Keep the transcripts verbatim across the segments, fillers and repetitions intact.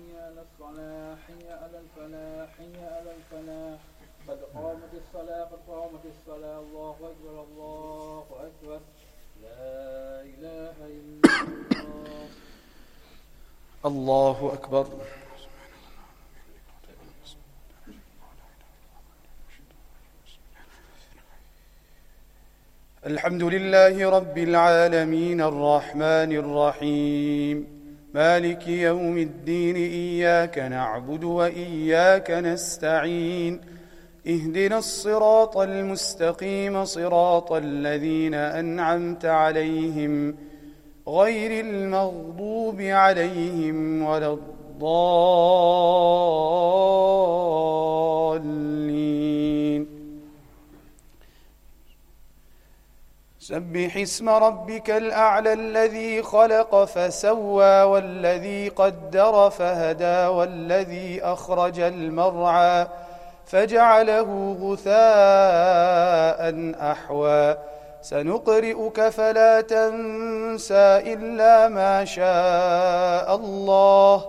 حي على الصلاة حي على الفلاح حي على الفلاح قد قامت الصلاة قد قامت الصلاة الله أكبر الله أكبر لا إله إلا الله. الله أكبر. الحمد لله رب العالمين الرحمن الرحيم مالك يوم الدين إياك نعبد وإياك نستعين اهدنا الصراط المستقيم صراط الذين أنعمت عليهم غير المغضوب عليهم ولا الضالين. سبح اسم ربك الأعلى الذي خلق فسوى والذي قدر فهدى والذي أخرج المرعى فجعله غثاء أحوى سنقرئك فلا تنسى إلا ما شاء الله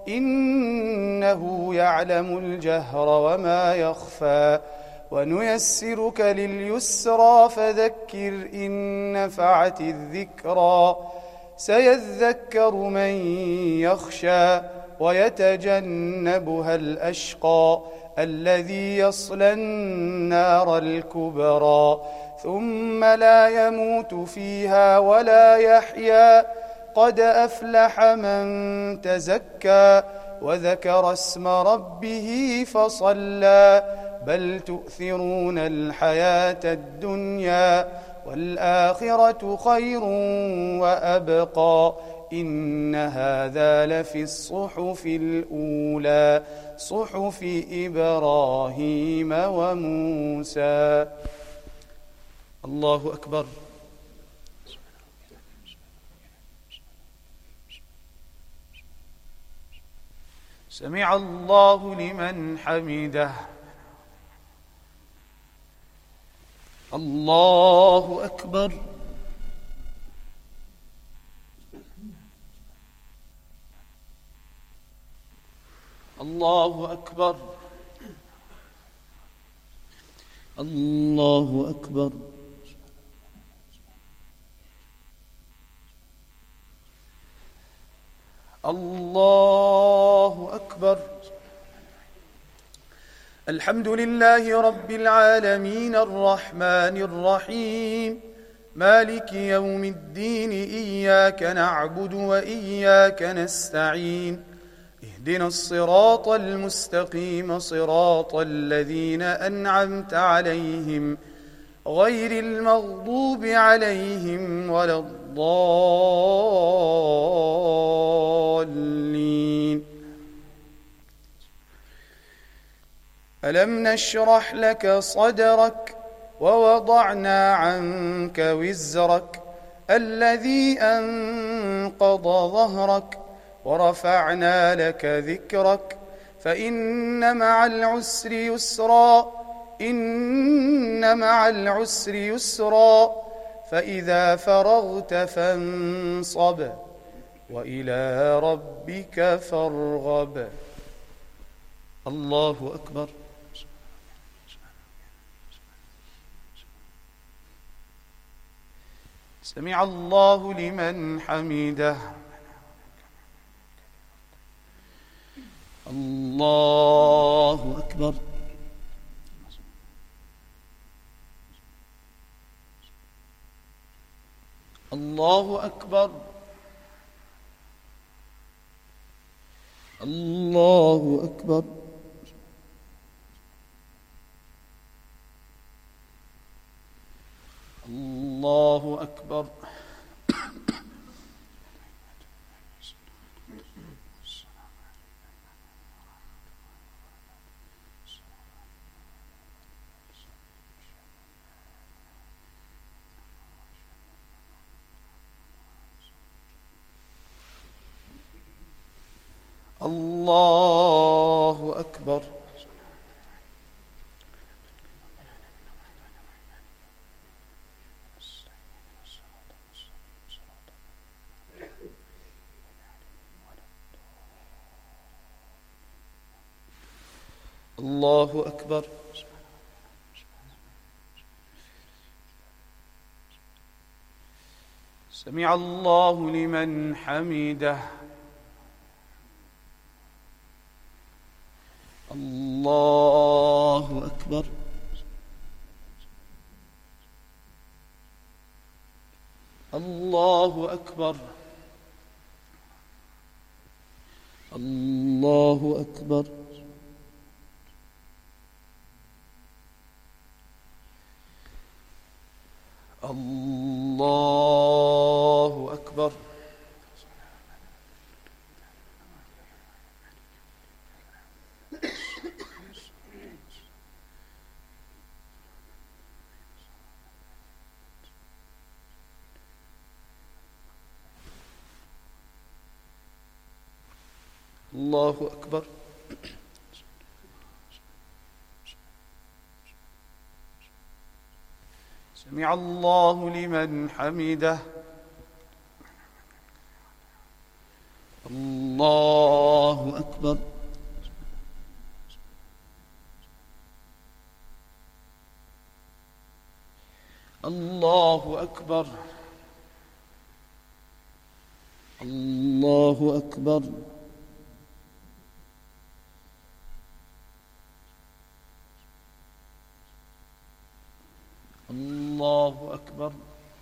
إنه يعلم الجهر وما يخفى ونيسرك لليسرى فذكر إن نفعت الذكرى سيذكر من يخشى ويتجنبها الأشقى الذي يصلى النار الكبرى ثم لا يموت فيها ولا يحيا قد أفلح من تزكى وذكر اسم ربه فصلى بل تؤثرون الحياة الدنيا والآخرة خير وأبقى إن هذا لفي الصحف الأولى صحف إبراهيم وموسى. الله أكبر. سمع الله لمن حمده. الله أكبر. الله أكبر. الله أكبر. الله أكبر. الحمد لله رب العالمين الرحمن الرحيم مالك يوم الدين إياك نعبد وإياك نستعين اهدنا الصراط المستقيم صراط الذين أنعمت عليهم غير المغضوب عليهم ولا الضالين. ألم نشرح لك صدرك ووضعنا عنك وزرك الذي أنقض ظهرك ورفعنا لك ذكرك فإن مع العسر يسرا إن مع العسر يسرا فإذا فرغت فانصب وإلى ربك فارغب. الله أكبر. سمع الله لمن حمده. الله أكبر. الله أكبر. الله أكبر. الله أكبر. الله أكبر. الله أكبر. سمع الله لمن حمده. الله أكبر. الله أكبر. الله أكبر. الله أكبر. الله أكبر. سمع الله لمن حمده. الله أكبر. الله أكبر. الله أكبر. الله أكبر.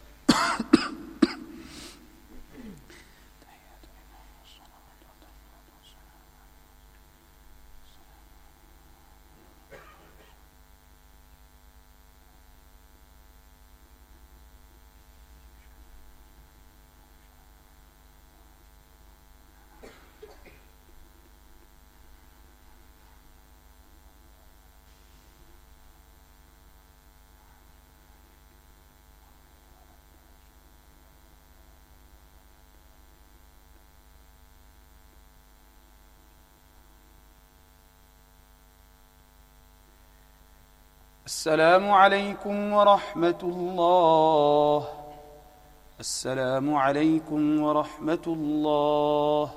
السلام عليكم ورحمة الله. السلام عليكم ورحمة الله.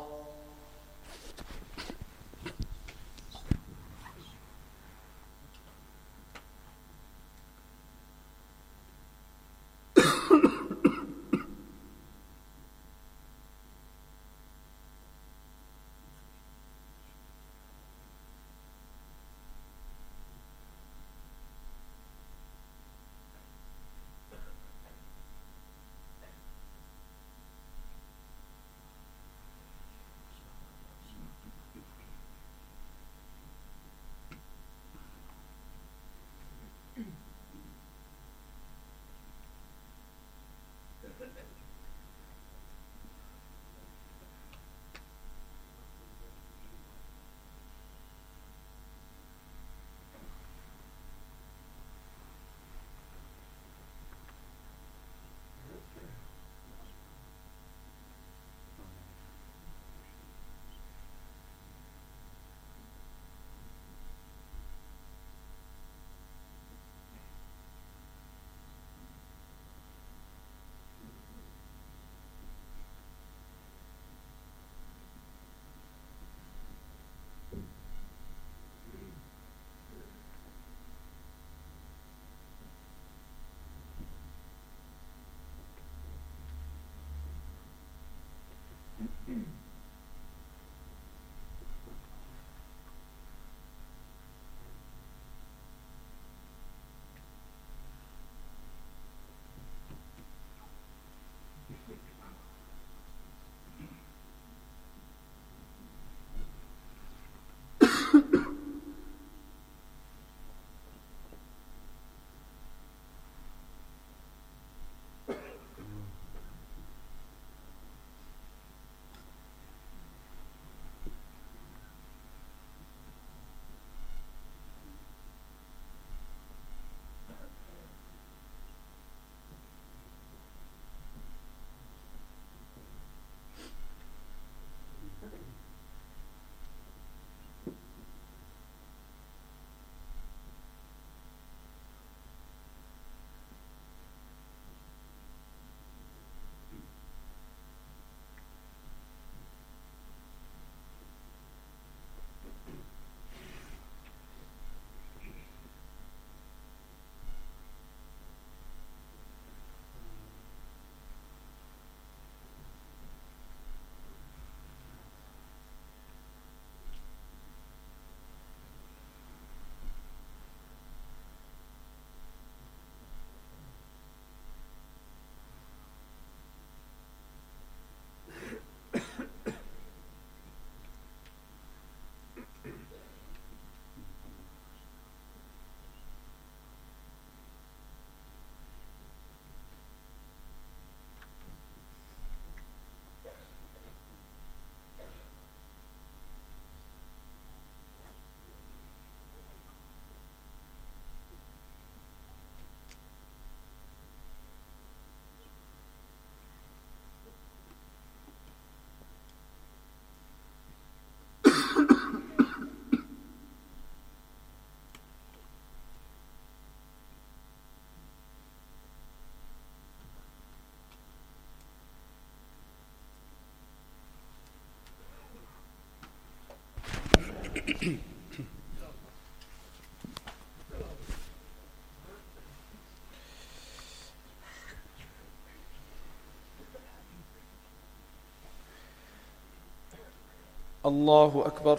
الله أكبر.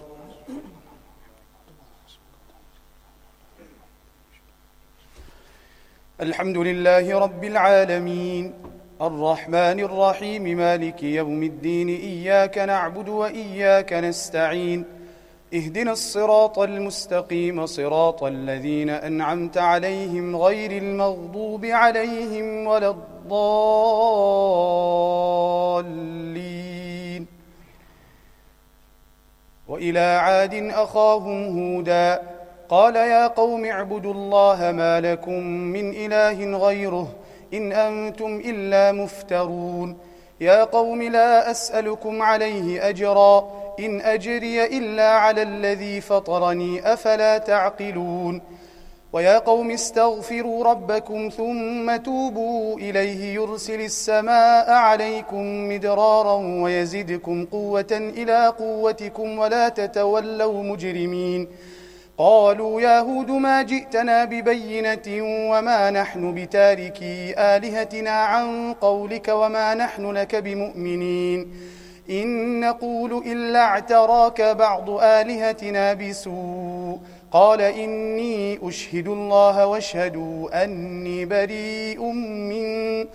الحمد لله رب العالمين الرحمن الرحيم مالك يوم الدين إياك نعبد وإياك نستعين اهدنا الصراط المستقيم صراط الذين أنعمت عليهم غير المغضوب عليهم ولا الضالين. وإلى عاد أخاهم هودا قال يا قوم اعبدوا الله ما لكم من إله غيره إن أنتم إلا مفترون. يا قوم لا أسألكم عليه أجرا إن أجري إلا على الذي فطرني أفلا تعقلون. ويا قوم استغفروا ربكم ثم توبوا إليه يرسل السماء عليكم مدرارا ويزدكم قوة إلى قوتكم ولا تتولوا مجرمين. قالوا يا هود ما جئتنا ببينة وما نحن بتاركي آلهتنا عن قولك وما نحن لك بمؤمنين إن نقول إلا اعتراك بعض آلهتنا بسوء. قال إني أشهد الله واشهدوا أني بريء من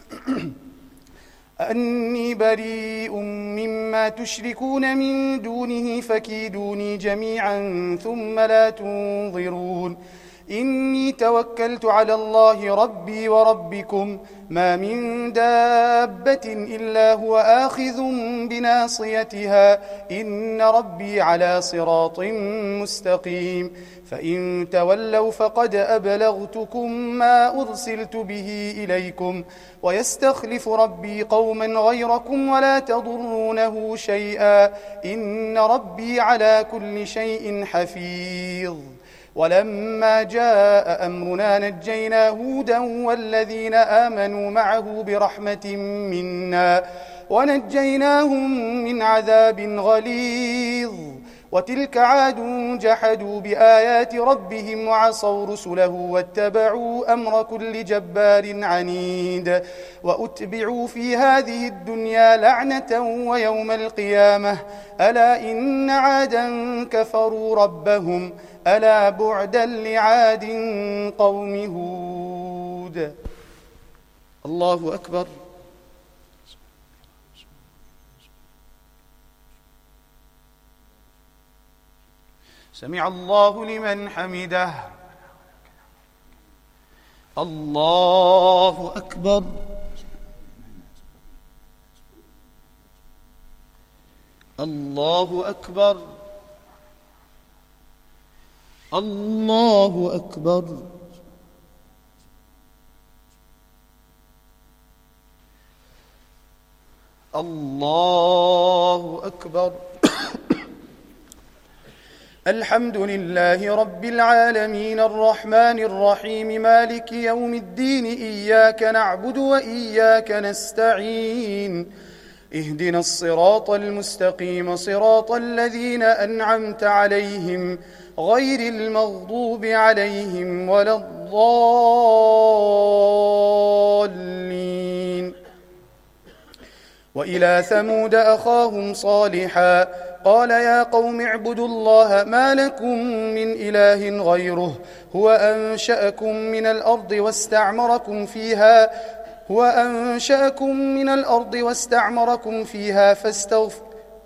أني بريء مما تشركون من دونه فكيدوني جميعا ثم لا تنظرون. إني توكلت على الله ربي وربكم ما من دابة إلا هو آخذ بناصيتها إن ربي على صراط مستقيم. فإن تولوا فقد أبلغتكم ما أرسلت به إليكم ويستخلف ربي قوما غيركم ولا تضرونه شيئا إن ربي على كل شيء حفيظ. ولما جاء أمرنا نجينا هودا والذين آمنوا معه برحمة منا ونجيناهم من عذاب غليظ. وتلك عاد جحدوا بآيات ربهم وعصوا رسله واتبعوا أمر كل جبار عنيد. وأتبعوا في هذه الدنيا لعنة ويوم القيامة ألا إن عادا كفروا ربهم ألا بعدا لعاد قوم هود. الله أكبر. سمع الله لمن حمده. الله أكبر. الله أكبر. الله أكبر. الله أكبر. الحمد لله رب العالمين الرحمن الرحيم مالك يوم الدين إياك نعبد وإياك نستعين اهدنا الصراط المستقيم صراط الذين أنعمت عليهم غير المغضوب عليهم ولا الضالين. وإلى ثمود أخاهم صالحا قال يا قوم اعبدوا الله ما لكم من إله غيره هو أنشأكم من الأرض واستعمركم فيها هو أنشأكم من الأرض واستعمركم فيها فاستغفر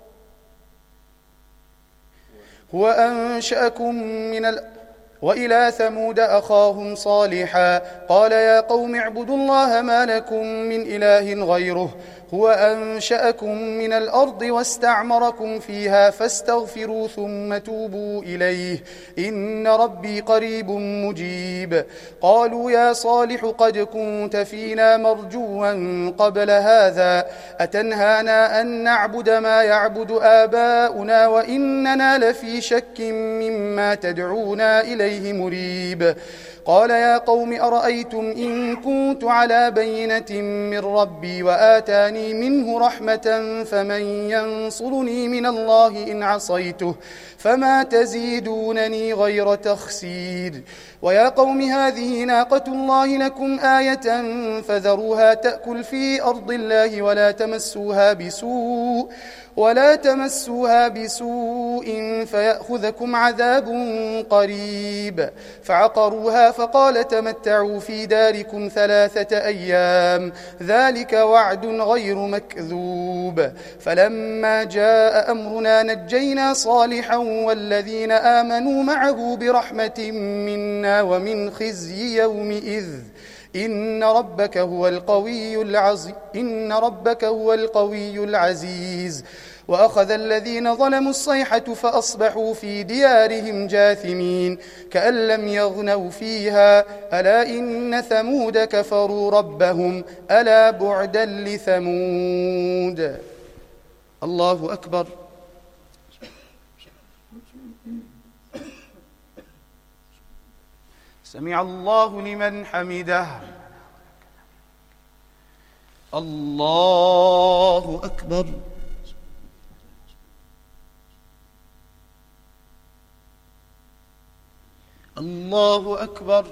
هو أنشأكم من الأرض وإلى ثمود أخاهم صالحا قال يا قوم اعبدوا الله ما لكم من إله غيره هو أنشأكم من الأرض واستعمركم فيها فاستغفروا ثم توبوا إليه إن ربي قريب مجيب. قالوا يا صالح قد كنت فينا مرجوا قبل هذا أتنهانا أن نعبد ما يعبد آباؤنا وإننا لفي شك مما تدعونا إليه مريب. قال يا قوم أرأيتم إن كنت على بينة من ربي وآتاني منه رحمة فمن ينصرني من الله إن عصيته فما تزيدونني غير تخسير ويا قوم هذه ناقة الله لكم آية فذروها تأكل في أرض الله ولا تمسوها بسوء ولا تمسوها بسوء فيأخذكم عذاب قريب فعقروها فقال تمتعوا في داركم ثلاثة أيام ذلك وعد غير مكذوب فلما جاء أمرنا نجينا صالحا والذين آمنوا معه برحمة منا ومن خزي يومئذ إن ربك هو القوي العزيز إن ربك هو القوي العزيز وأخذ الذين ظلموا الصيحة فأصبحوا في ديارهم جاثمين كأن لم يغنوا فيها ألا إن ثمود كفروا ربهم ألا بعدا لثمود. الله أكبر. سمع الله لمن حمده. الله أكبر. الله أكبر.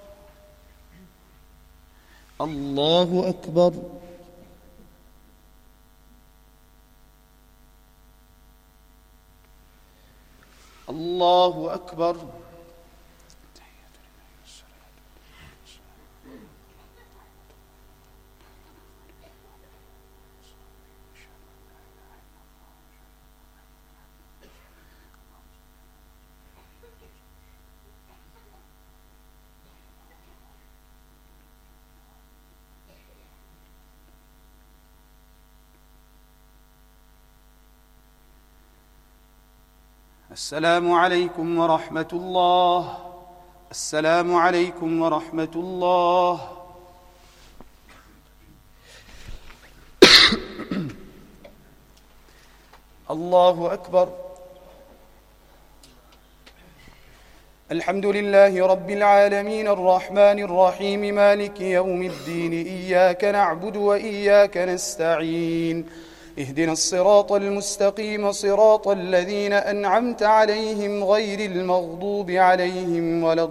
الله أكبر. الله أكبر. السلام عليكم ورحمة الله. السلام عليكم ورحمة الله. الله أكبر. الحمد لله رب العالمين الرحمن الرحيم مالك يوم الدين إياك نعبد وإياك نستعين اهدنا الصراط المستقيم صراط الذين أنعمت عليهم غير المغضوب عليهم ولا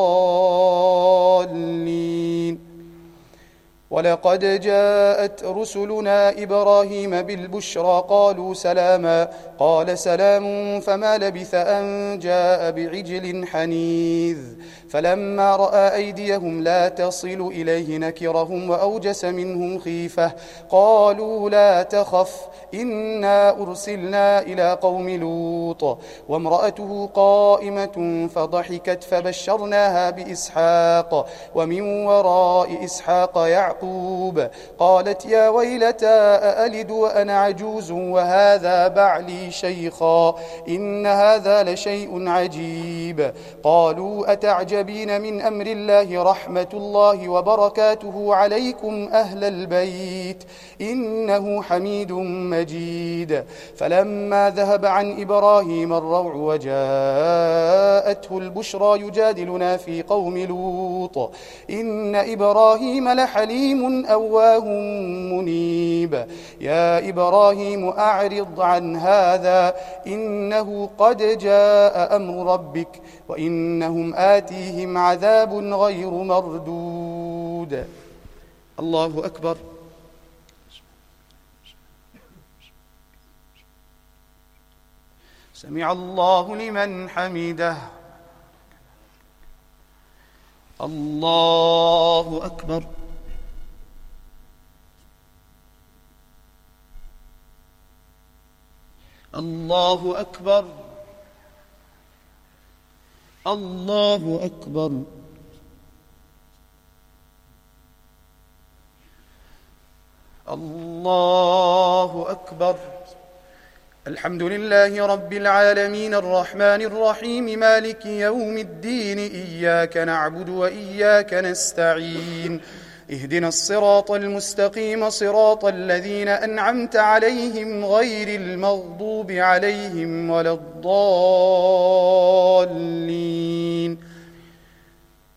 الضالين. ولقد جاءت رسلنا إبراهيم بالبشرى قالوا سلاما قال سلام فما لبث أن جاء بعجل حنيذ فلما رأى أيديهم لا تصل إليه نكرهم وأوجس منهم خيفة قالوا لا تخف إنا أرسلنا إلى قوم لوط وامرأته قائمة فضحكت فبشرناها بإسحاق ومن وراء إسحاق يعقوب قالت يا ويلتى أألد وأنا عجوز وهذا بعلي شيخا إن هذا لشيء عجيب قالوا أتعجبين من أمر الله رحمة الله وبركاته عليكم أهل البيت إنه حميد مجيد فلما ذهب عن إبراهيم الروع وجاءته البشرى يجادلنا في قوم لوط إن إبراهيم لحليم أواه منيب يا إبراهيم أعرض عن هذا إنه قد جاء أمر ربك وإنهم آتيهم عذاب غير مردود. الله أكبر. سمع الله لمن حمده. الله أكبر. الله أكبر. الله أكبر. الله أكبر. الحمد لله رب العالمين الرحمن الرحيم مالك يوم الدين إياك نعبد وإياك نستعين اهدنا الصراط المستقيم صراط الذين أنعمت عليهم غير المغضوب عليهم ولا الضالين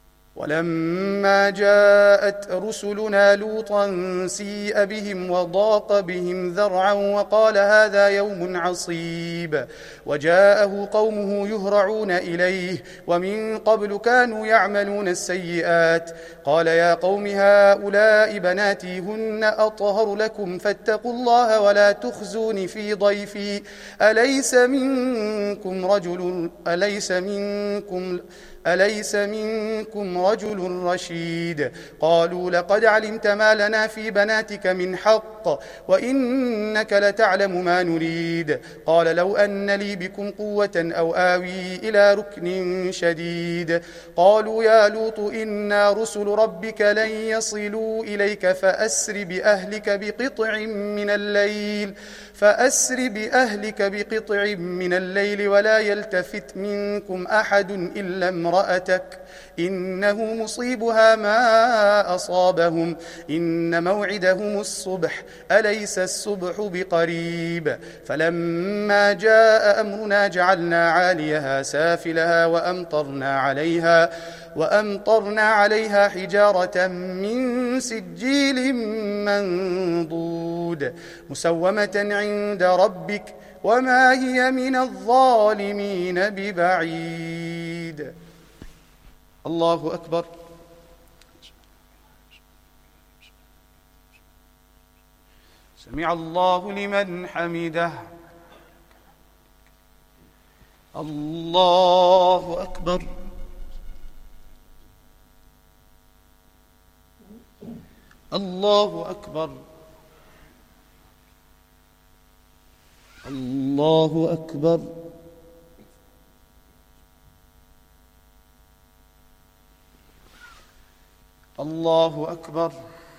ولما جاءت رسلنا لوطا سيء بهم وضاق بهم ذرعا وقال هذا يوم عصيب وجاءه قومه يهرعون إليه ومن قبل كانوا يعملون السيئات قال يا قوم هؤلاء بناتي هن أطهر لكم فاتقوا الله ولا تخزون في ضيفي أليس منكم رجل أليس منكم أليس منكم رجل رشيد قالوا لقد علمت ما لنا في بناتك من حق وإنك لتعلم ما نريد قال لو أن لي بكم قوة أو آوي إلى ركن شديد قالوا يا لوط إنا رسل ربك لن يصلوا إليك فأسر بأهلك بقطع من الليل فأسر بأهلك بقطع من الليل ولا يلتفت منكم أحد إلا امرأتك إنه مصيبها ما أصابهم إن موعدهم الصبح أليس الصبح بقريب فلما جاء أمرنا جعلنا عاليها سافلها وأمطرنا عليها وأمطرنا عليها حجارة من سجيل منضود مسومة عند ربك وما هي من الظالمين ببعيد. الله أكبر. سمع الله لمن حمده. الله أكبر. الله أكبر. الله أكبر. الله أكبر.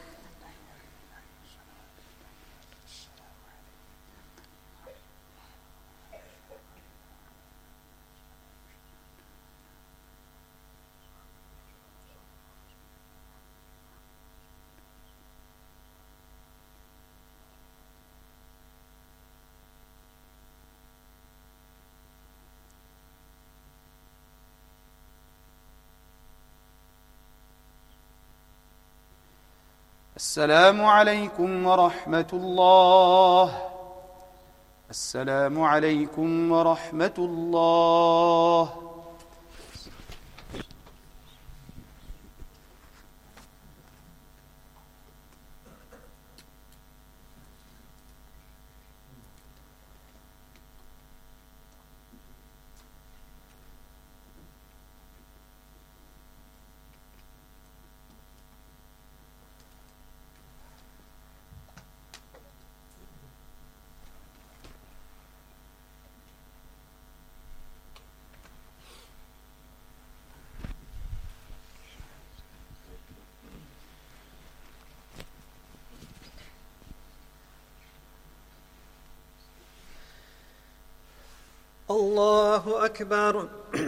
السلام عليكم ورحمة الله. السلام عليكم ورحمة الله. الله أكبر.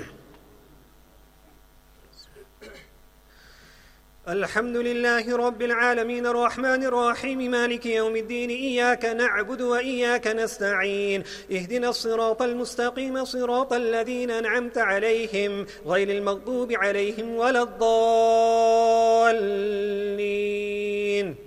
الحمد لله رب العالمين الرحمن الرحيم مالك يوم الدين إياك نعبد وإياك نستعين اهدنا الصراط المستقيم صراط الذين أنعمت عليهم غير المغضوب عليهم ولا الضالين.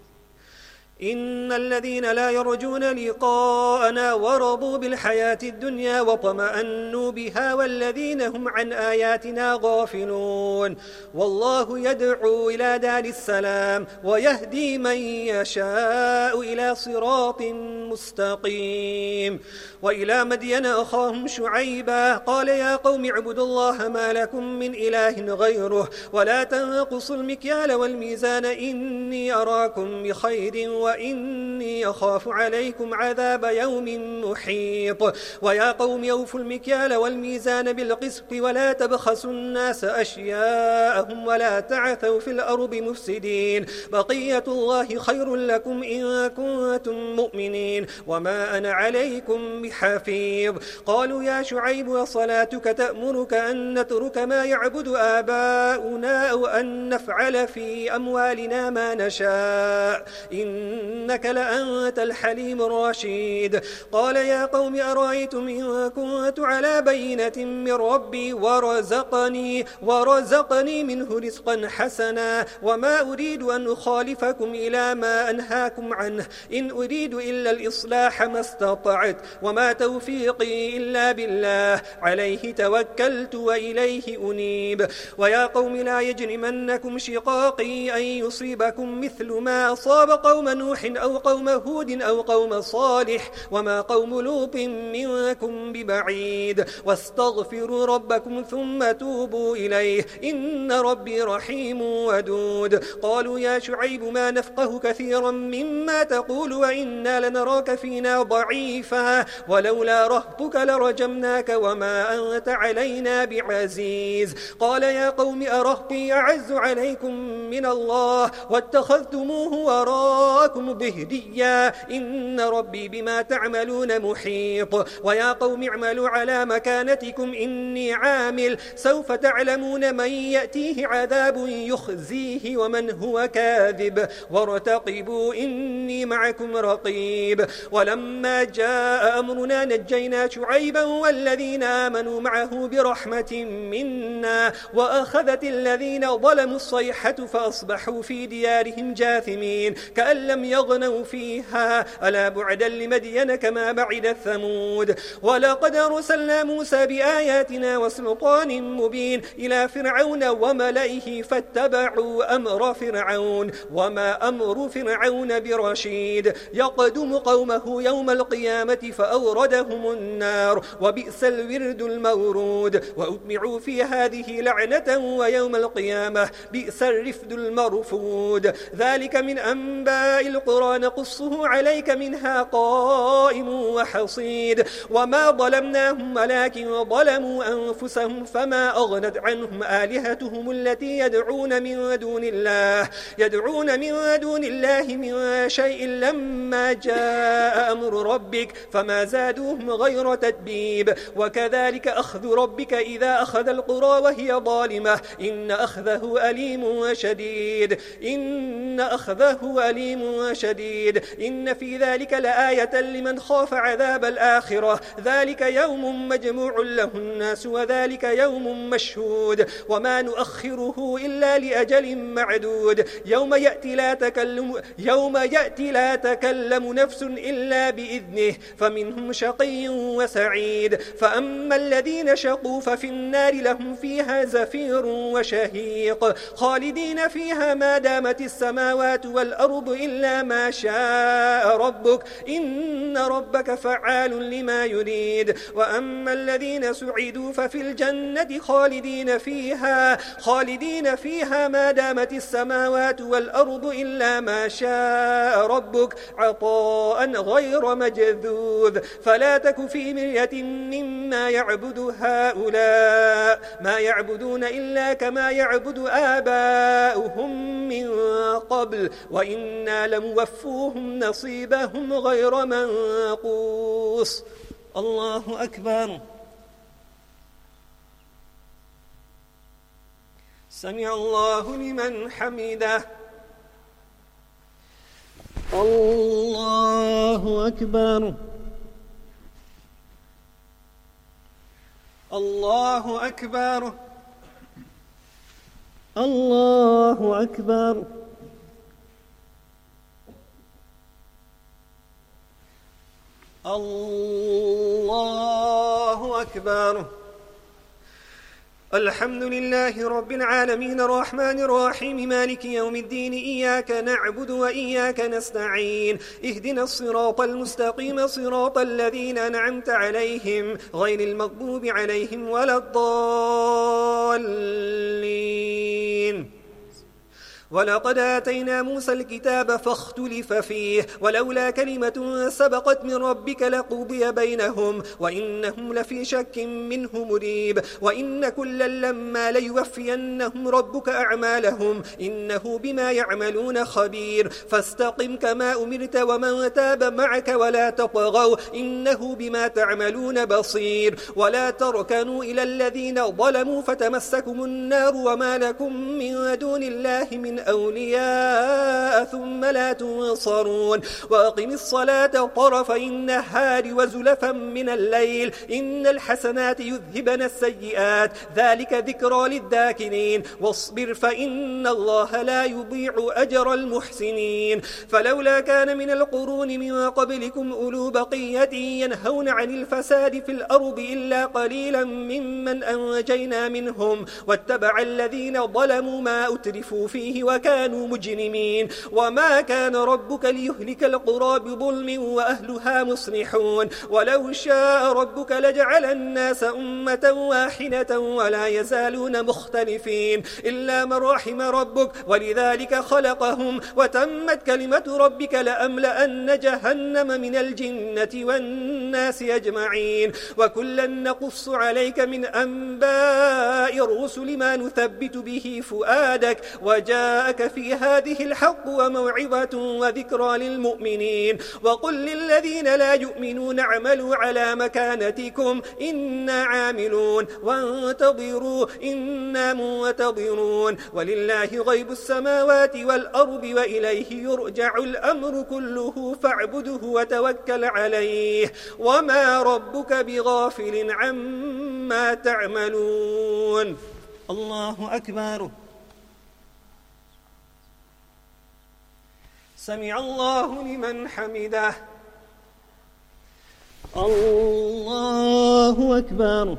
إن الذين لا يرجون لقاءنا ورضوا بالحياة الدنيا وطمأنوا بها والذين هم عن آياتنا غافلون والله يدعو إلى دار السلام ويهدي من يشاء إلى صراط مستقيم. وإلى مدين أخاهم شعيبا قال يا قوم اعبدوا الله ما لكم من إله غيره ولا تنقصوا المكيال والميزان إني أراكم بخير وإني أخاف عليكم عذاب يوم محيط. ويا قوم أوفوا المكيال والميزان بالقسط ولا تبخسوا الناس أشياءهم ولا تعثوا في الأرض مفسدين بقية الله خير لكم إن كنتم مؤمنين. المرسلين وما أنا عليكم بحفيظ. قالوا يا شعيب وصلاتك تأمرك أن نترك ما يعبد آباؤنا أو أن نفعل في أموالنا ما نشاء إنك لأنت الحليم الرشيد. قال يا قوم أرأيتم إن كنت على بينة من ربي ورزقني, ورزقني منه رزقا حسنا وما أريد أن أخالفكم إلى ما أنهاكم عنه إن أريد إلا الإصلاح ما استطعت وما توفيقي إلا بالله عليه توكلت وإليه أنيب. ويا قوم لا يجرمنكم شقاقي أن يصيبكم مثل ما أصاب قوم نوح أو قوم هود أو قوم صالح وما قوم لوط منكم ببعيد واستغفروا ربكم ثم توبوا إليه إن ربي رحيم ودود. قالوا يا شعيب ما نفقه كثيرا مما تقول وإنا لنراك فينا ضعيفا ولولا رهطك لرجمناك وما أنت علينا بعزيز. قال يا قوم أرهطي أعز عليكم من الله واتخذتموه وراءكم ظهريا إن ربي بما تعملون محيط. ويا قوم اعملوا على مكانتكم إني عامل سوف تعلمون من يأتيه عذاب يخزيه ومن هو كاذب وارتقبوا إني معكم رقيب. ولما جاء أمرنا نجينا شعيبا والذين آمنوا معه برحمة منا وأخذت الذين ظلموا الصيحة فأصبحوا في ديارهم جاثمين كأن لم يغنوا فيها ألا بعدا لمدين كما بعد ثمود. ولقد أرسلنا موسى بآياتنا وسلطان مبين إلى فرعون وملئه فاتبعوا أمر فرعون وما أمر فرعون برشيد يقدم قومه يوم القيامة فأوردهم النار وبئس الورد المورود وأتبعوا في هذه لعنة ويوم القيامة بئس الرفد المرفود. ذلك من أنباء القرى نقصه عليك منها قائم وحصيد. وما ظلمناهم ولكن ظلموا أنفسهم فما أغنت عنهم آلهتهم التي يدعون من دون الله يدعون من دون الله من شيء لما جاء أمر ربك فما زادوهم غير تتبيب. وكذلك أخذ ربك إذا أخذ القرى وهي ظالمة إن أخذه أليم شديد إن أخذه أليم شديد إن في ذلك لآية لمن خاف عذاب الآخرة ذلك يوم مجموع له الناس وذلك يوم مشهود وما نؤخره إلا لأجل معدود يوم يأتي لا تكلم يوم يأتي لا تكلم نفس إلا بإذنه فمنهم شقي وسعيد. فأما الذين شقوا ففي النار لهم فيها زفير وشهيق خالدين فيها ما دامت السماوات والأرض إلا ما شاء ربك إن ربك فعال لما يريد. وأما الذين سعدوا ففي الجنة خالدين فيها خالدين فيها ما دامت السماوات والأرض إلا ما شاء ربك عطاء غير مجذوذ. فلا تك في مرية مما يعبد هؤلاء ما يعبدون إلا كما يعبد آباؤهم من قبل وإنا لموفوهم نصيبهم غير منقوص. الله أكبر. سمع الله لمن حمده. الله أكبر. الله أكبر. الله أكبر. الله أكبر. الحمد لله رب العالمين الرحمن الرحيم مالك يوم الدين إياك نعبد وإياك نستعين اهدنا الصراط المستقيم صراط الذين أنعمت عليهم غير المغضوب عليهم ولا الضالين. ولقد آتينا موسى الكتاب فاختلف فيه ولولا كلمة سبقت من ربك لقضي بينهم وإنهم لفي شك منه مريب وإن كلا لما ليوفينهم ربك أعمالهم إنه بما يعملون خبير فاستقم كما أمرت ومن تاب معك ولا تطغوا إنه بما تعملون بصير ولا تركنوا إلى الذين ظلموا فتمسكم النار وما لكم من دون الله من أولياء ثم لا تنصرون وأقم الصلاة طرفي النهار وزلفا من الليل إن الحسنات يذهبن السيئات ذلك ذكرى للذاكرين واصبر فإن الله لا يضيع أجر المحسنين فلولا كان من القرون من قبلكم أولو بقية ينهون عن الفساد في الأرض إلا قليلا ممن أنجينا منهم واتبع الذين ظلموا ما أترفوا فيه وكانوا مجرمين وما كان ربك ليهلك القرى بظلم وأهلها مصلحون ولو شاء ربك لجعل الناس أمة واحدة ولا يزالون مختلفين إلا من رحم ربك ولذلك خلقهم وتمت كلمة ربك لأملأن جهنم من الجنة والناس أجمعين وكلا نقص عليك من أنباء الرسل ما نثبت به فؤادك وجاءك في هذه الحق وموعظة وذكرى للمؤمنين وقل للذين لا يؤمنون اعملوا على مكانتكم إنا عاملون وانتظروا إنا منتظرون ولله غيب السماوات والأرض وإليه يرجع الأمر كله فاعبده وتوكل عليه وما ربك بغافل عما تعملون الله أكبر سمع الله لمن حمده الله أكبر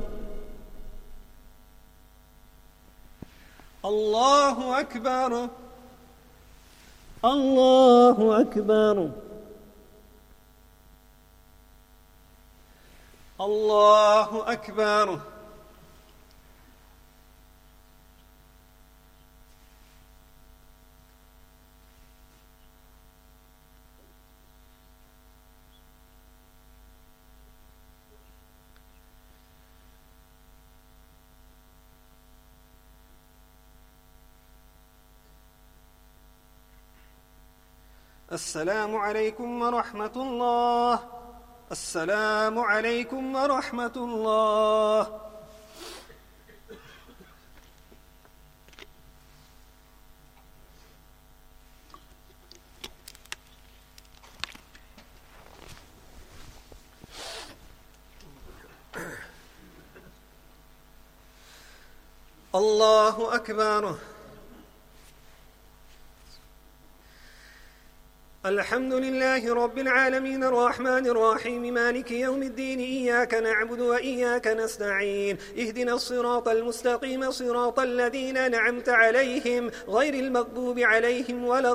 الله أكبر الله أكبر الله أكبر السلام عليكم ورحمة الله السلام عليكم ورحمة الله الله أكبر الحمد لله رب العالمين الرحمن الرحيم مالك يوم الدين إياك نعبد وإياك نستعين اهدنا الصراط المستقيم صراط الذين أنعمت عليهم غير المغضوب عليهم ولا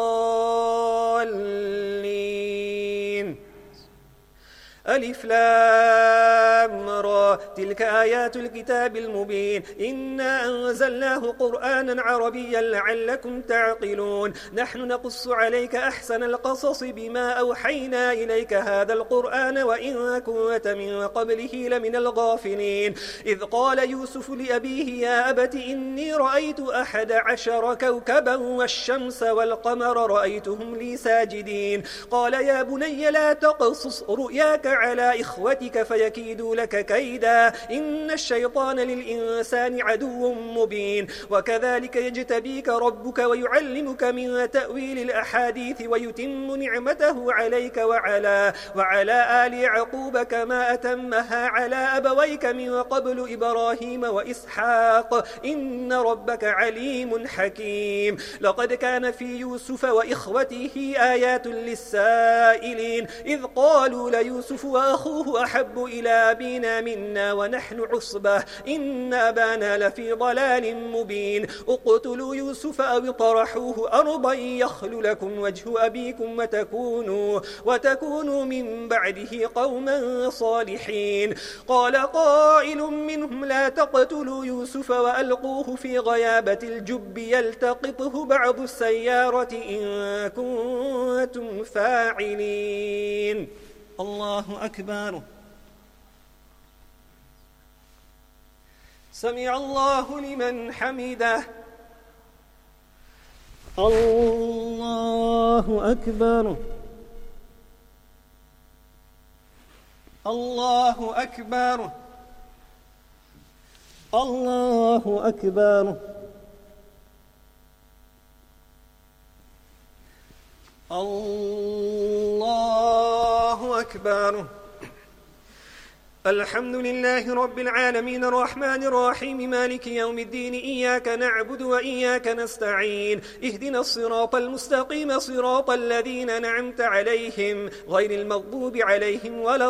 الضالين ألف لام را تلك آيات الكتاب المبين إنا أنزلناه قرآنا عربيا لعلكم تعقلون نحن نقص عليك أحسن القصص بما أوحينا إليك هذا القرآن وإن كنت من قبله لمن الغافلين إذ قال يوسف لأبيه يا أبت إني رأيت أحد عشر كوكبا والشمس والقمر رأيتهم لي ساجدين قال يا بني لا تقصص رؤياك على إخوتك فيكيدوا لك كيدا إن الشيطان للإنسان عدو مبين وكذلك يجتبيك ربك ويعلمك من تأويل الأحاديث ويتم نعمته عليك وعلى, وعلى آل يعقوب كما أتمها على أبويك من قبل إبراهيم وإسحاق إن ربك عليم حكيم لقد كان في يوسف وإخوته آيات للسائلين إذ قالوا ليوسف وأخوه أحب إلى أبينا منا ونحن عصبة إن أبانا لفي ضلال مبين اقتلوا يوسف أو اطرحوه أرضا يخل لكم وجه أبيكم وتكونوا, وتكونوا من بعده قوما صالحين قال قائل منهم لا لا تقتلوا يوسف وألقوه في غيابة الجب يلتقطه بعض السيارة إن كنتم فاعلين. الله أكبر. سمع الله لمن حمده. الله أكبر. الله أكبر. الله أكبر. الله أكبر. الحمد لله رب العالمين الرحمن الرحيم مالك يوم الدين إياك نعبد وإياك نستعين اهدنا الصراط المستقيم صراط الذين أنعمت عليهم غير المغضوب عليهم ولا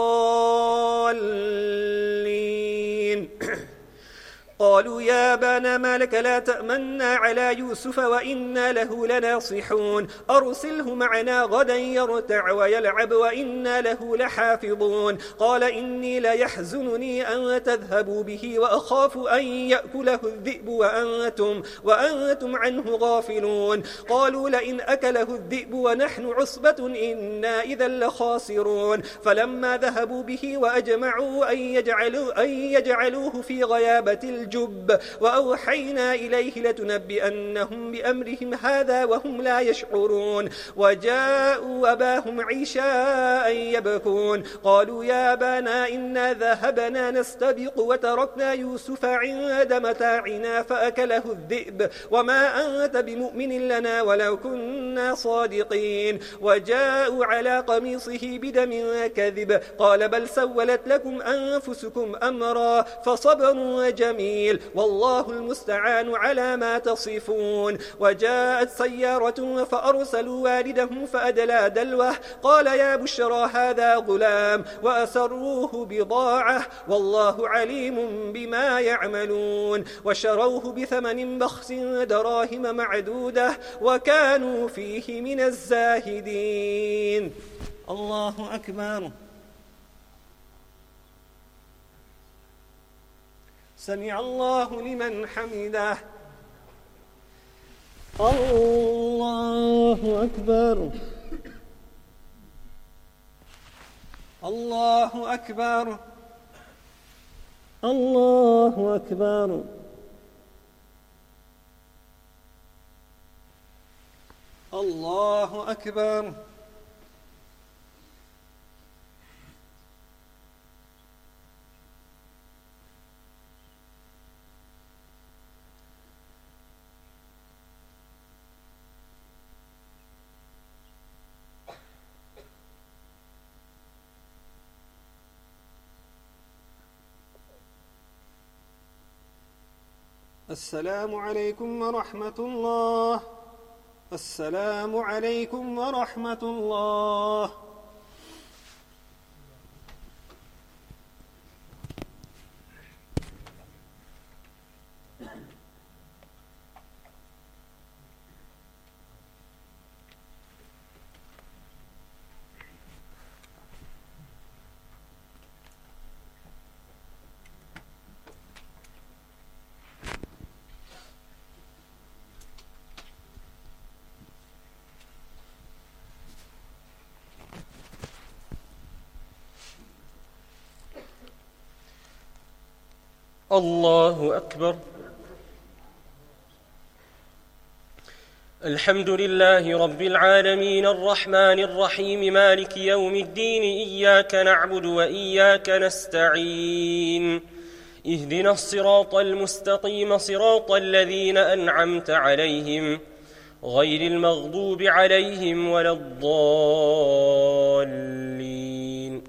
الضالين. قالوا يا أبانا ما لك لا تأمنا على يوسف وإنا له لناصحون أرسله معنا غدا يرتع ويلعب وإنا له لحافظون. قال إني ليحزنني أن تذهبوا به وأخاف أن يأكله الذئب وأنتم, وأنتم عنه غافلون. قالوا لئن أكله الذئب ونحن عصبة إنا إذا لخاسرون. فلما ذهبوا به وأجمعوا أن يجعلوا أن يجعلوه في غيابة الجب وأوحينا إليه لتنبئنهم بأمرهم هذا وهم لا يشعرون. وجاءوا أباهم عشاء يبكون قالوا يا أبانا إنا ذهبنا نستبق وتركنا يوسف عند متاعنا فأكله الذئب وما أنت بمؤمن لنا ولو كنا صادقين. وجاءوا على قميصه بدم كذب قال بل سولت لكم أنفسكم أمرا فصبر جميل والله المستعان على ما تصفون. وجاءت سيارة فأرسلوا والدهم فأدلى دلوه قال يا بشرى هذا غلام وأسروه بضاعة والله عليم بما يعملون. وشروه بثمن بخس دراهم معدودة وكانوا فيه من الزاهدين. الله أكبر. سمع الله لمن حمده. الله أكبر. الله أكبر. الله أكبر. الله أكبر. السلام عليكم ورحمة الله. السلام عليكم ورحمة الله. الله أكبر. الحمد لله رب العالمين الرحمن الرحيم مالك يوم الدين إياك نعبد وإياك نستعين اهدنا الصراط المستقيم صراط الذين أنعمت عليهم غير المغضوب عليهم ولا الضالين.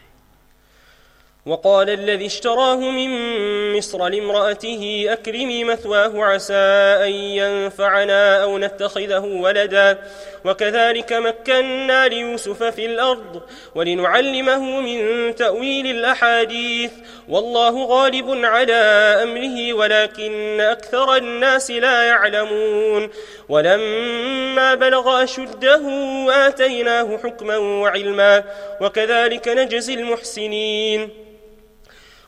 وقال الذي اشتراه من مصر لامرأته أكرمي مثواه عسى أن ينفعنا أو نتخذه ولدا وكذلك مكنا ليوسف في الأرض ولنعلمه من تأويل الأحاديث والله غالب على أمره ولكن أكثر الناس لا يعلمون. ولما بلغ أشده آتيناه حكما وعلما وكذلك نجزي المحسنين.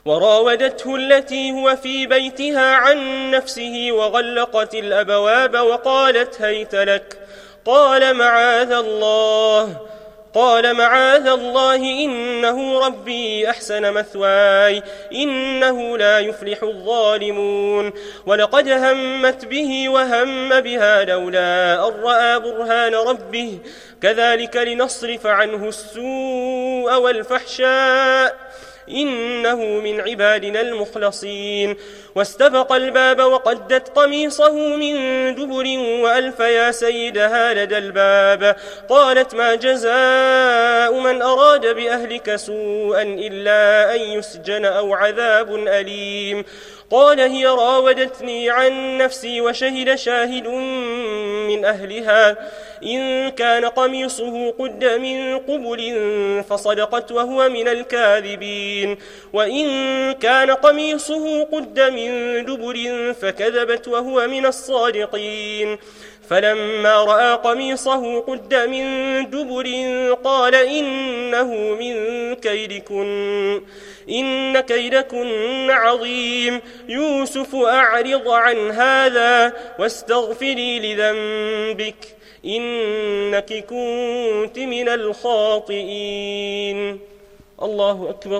وراودته التي هو في بيتها عن نفسه وغلقت الأبواب وقالت هيت لك قال معاذ الله قال معاذ الله إنه ربي أحسن مثواي إنه لا يفلح الظالمون ولقد همت به وهم بها لولا أن رأى برهان ربه كذلك لنصرف عنه السوء والفحشاء إنه من عبادنا المخلصين واستبق الباب وقدت قميصه من دبر وألف يا سيدها لدى الباب قالت ما جزاء من أراد بأهلك سوءا إلا أن يسجن أو عذاب أليم قال هي راودتني عن نفسي وشهد شاهد من أهلها إن كان قميصه قد من قبل فصدقت وهو من الكاذبين وإن كان قميصه قد من دبر فكذبت وهو من الصادقين فلما رأى قميصه قد من دبر قال إنه من كيدكن إن كيدكن عظيم يوسف أعرض عن هذا واستغفري لذنبك إنك كنت من الخاطئين. الله أكبر.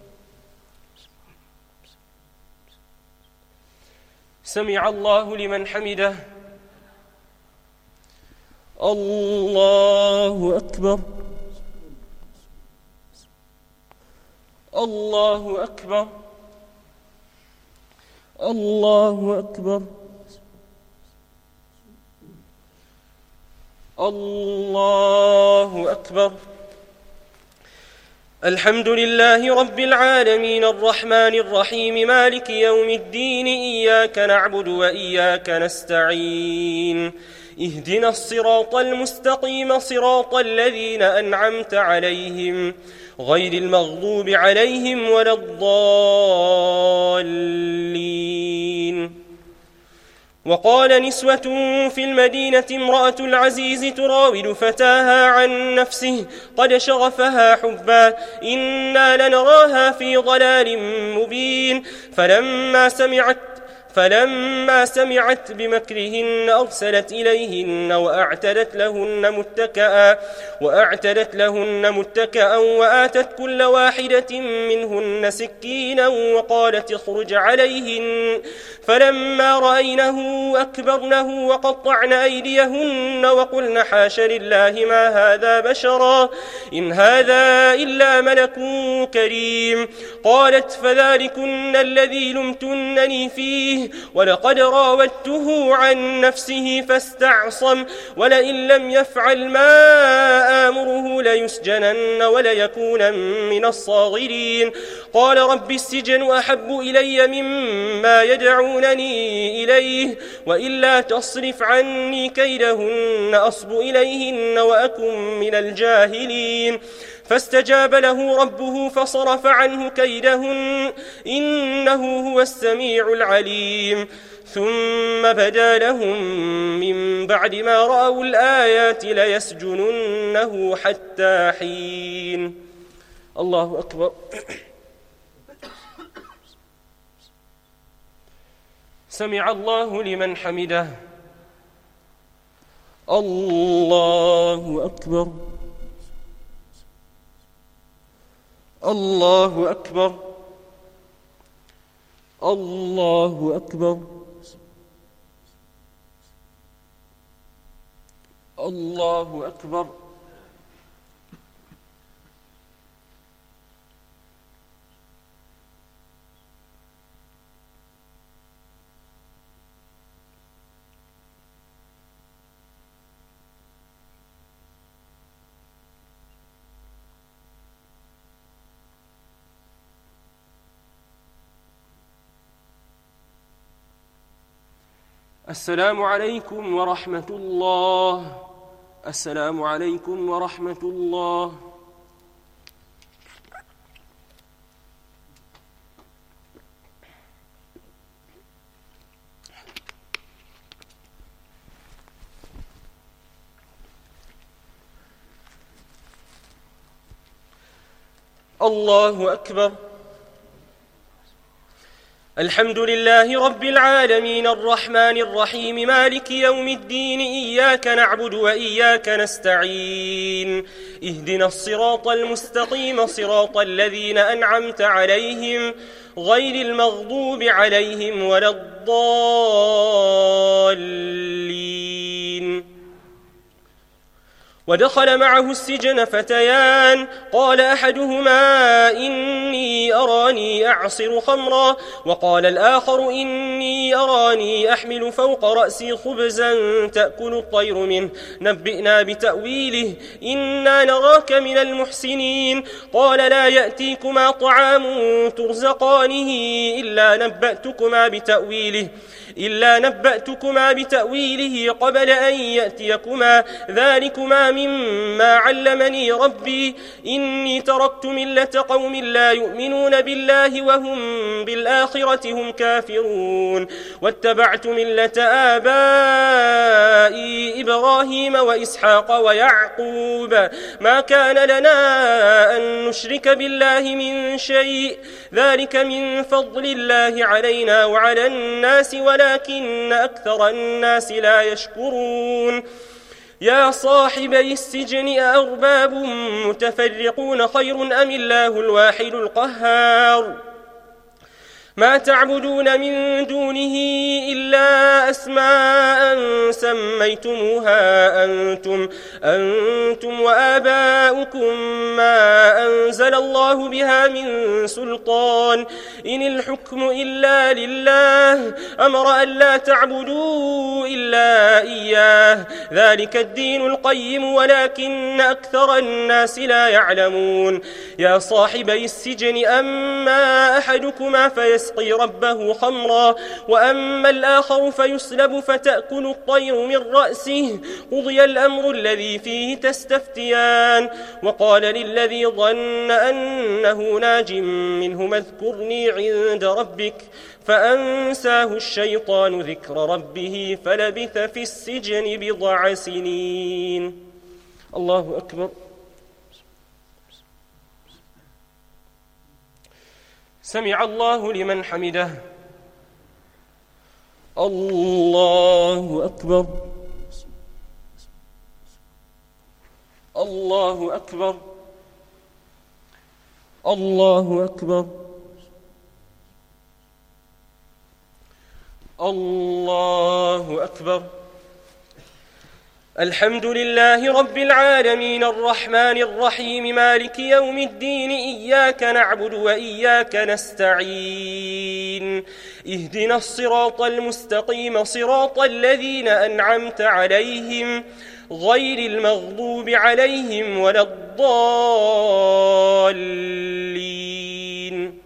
سمع الله لمن حمده. الله أكبر. الله أكبر. الله أكبر. الله أكبر. الحمد لله رب العالمين الرحمن الرحيم مالك يوم الدين إياك نعبد وإياك نستعين اهدنا الصراط المستقيم صراط الذين أنعمت عليهم غير المغضوب عليهم ولا الضالين. وقال نسوة في المدينة امرأة العزيز تراود فتاها عن نفسه قد شغفها حبا إنا لنراها في ضلال مبين فلما سمعت فلما سمعت بمكرهن أرسلت إليهن وأعتدت لهن متكئا وأعتدت لهن متكئا وآتت كل واحدة منهن سكينا وقالت اخرج عليهن فلما رأينه أكبرنه وقطعن أيديهن وقلن حاش لله ما هذا بشرا إن هذا إلا ملك كريم قالت فذلكن الذي لمتنني فيه ولقد راودته عن نفسه فاستعصم ولئن لم يفعل ما آمره ليسجنن وليكون من الصاغرين قال رب السجن أحب إلي مما يدعونني إليه وإلا تصرف عني كيدهن أصب إليهن وأكن من الجاهلين فاستجاب له ربه فصرف عنه كيدهن إنه هو السميع العليم ثم بدا لهم من بعد ما رأوا الآيات ليسجننه حتى حين. الله أكبر. سمع الله لمن حمده. الله أكبر. الله أكبر. الله أكبر. الله أكبر. السلام عليكم ورحمة الله. السلام عليكم ورحمة الله. الله أكبر. الحمد لله رب العالمين الرحمن الرحيم مالك يوم الدين إياك نعبد وإياك نستعين اهدنا الصراط المستقيم صراط الذين أنعمت عليهم غير المغضوب عليهم ولا الضالين. ودخل معه السجن فتيان قال أحدهما إني أراني أعصر خمرا وقال الآخر إني أراني أحمل فوق رأسي خبزا تأكل الطير منه نبئنا بتأويله إنا نراك من المحسنين. قال لا يأتيكما طعام ترزقانه إلا نبأتكما بتأويله إلا نبأتكما بتأويله قبل أن يأتيكما ذلكما مما علمني ربي إني تركت ملة قوم لا يؤمنون بالله وهم بالآخرة هم كافرون واتبعت ملة آبائي إبراهيم وإسحاق ويعقوب ما كان لنا أن نشرك بالله من شيء ذلك من فضل الله علينا وعلى الناس ولكن أكثر الناس لا يشكرون. يا صاحبي السجن أأرباب متفرقون خير أم الله الواحد القهار ما تعبدون من دونه إلا أسماء سميتموها أنتم, أنتم وآباؤكم ما أنزل الله بها من سلطان إن الحكم إلا لله أمر أن لا تعبدوا إلا إياه ذلك الدين القيم ولكن أكثر الناس لا يعلمون. يا صاحبي السجن أما أحدكما فيسقي ربه خمرا وأما الآخر فيسلب فتأكل الطير من رأسه قضي الأمر الذي فيه تستفتيان. وقال للذي ظن أنه ناج منهما اذكرني عند ربك فأنساه الشيطان ذكر ربه فلبث في السجن بضع سنين. الله أكبر. سمع الله لمن حمده. الله أكبر. الله أكبر. الله أكبر. الله أكبر. الحمد لله رب العالمين الرحمن الرحيم مالك يوم الدين إياك نعبد وإياك نستعين اهدنا الصراط المستقيم صراط الذين أنعمت عليهم غير المغضوب عليهم ولا الضالين.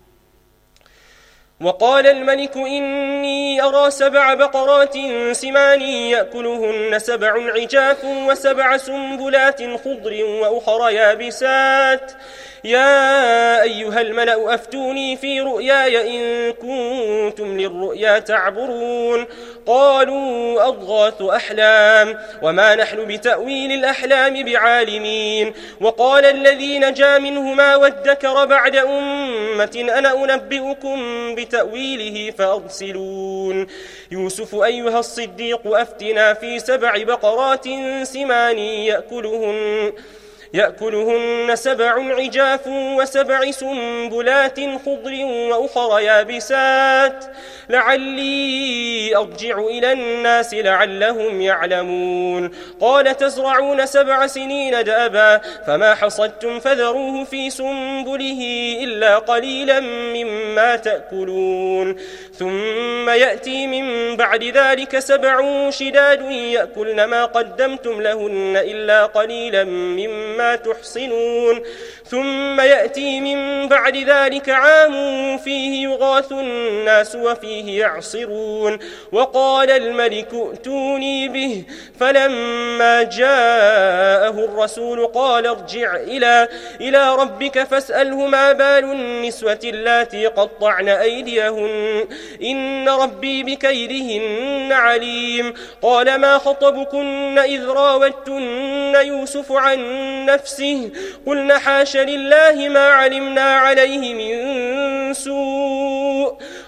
وقال الملك إني أرى سبع بقرات سمان يأكلهن سبع عجاف وسبع سنبلات خضر وأخر يابسات يا أيها الملأ أفتوني في رؤياي إن كنتم للرؤيا تعبرون. قالوا أضغاث أحلام وما نحن بتأويل الأحلام بعالمين. وقال الذي نجا منهما وادكر بعد أمة أنا أنبئكم بتأويله فأرسلون. يوسف أيها الصديق أفتنا في سبع بقرات سمان يأكلهن يأكلهن سبع عجاف وسبع سنبلات خضر وأخر يابسات لعلي أرجع إلى الناس لعلهم يعلمون. قال تزرعون سبع سنين دأبا فما حصدتم فذروه في سنبله إلا قليلا مما تأكلون. ثم يأتي من بعد ذلك سبع شداد يأكلن ما قدمتم لهن إلا قليلا مما تحصنون. ثم يأتي من بعد ذلك عام فيه يغاث الناس وفيه يعصرون. وقال الملك ائتوني به فلما جاءه الرسول قال ارجع إلى, إلى ربك فاسأله ما بال النسوة اللاتي قطعن أيديهن إن ربي بكيدهن عليم. قال ما خطبكن إذ راوتن يوسف عن نفسه قلن حاش لله ما علمنا عليه من سوء.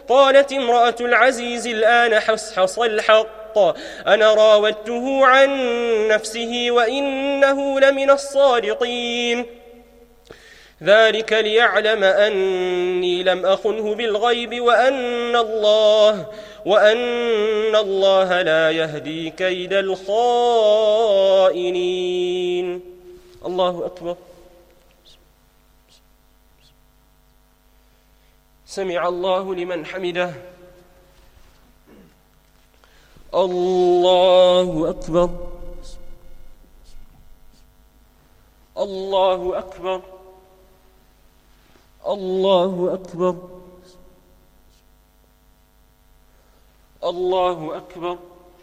قالت امرأة العزيز الآن حصحص الحق أنا راودته عن نفسه وإنه لمن الصادقين ذلك ليعلم أني لم أخنه بالغيب وأن الله وأن الله لا يهدي كيد الخائنين. الله أكبر. سمع الله لمن حمده. الله أكبر. الله أكبر. الله أكبر. الله أكبر.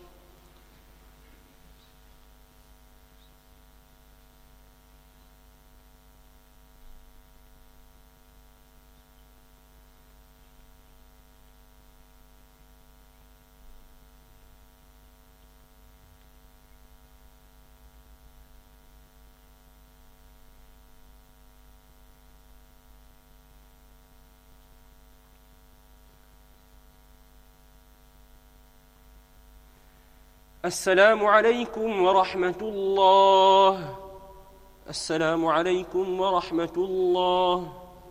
السلام عليكم ورحمة الله. السلام عليكم ورحمة الله.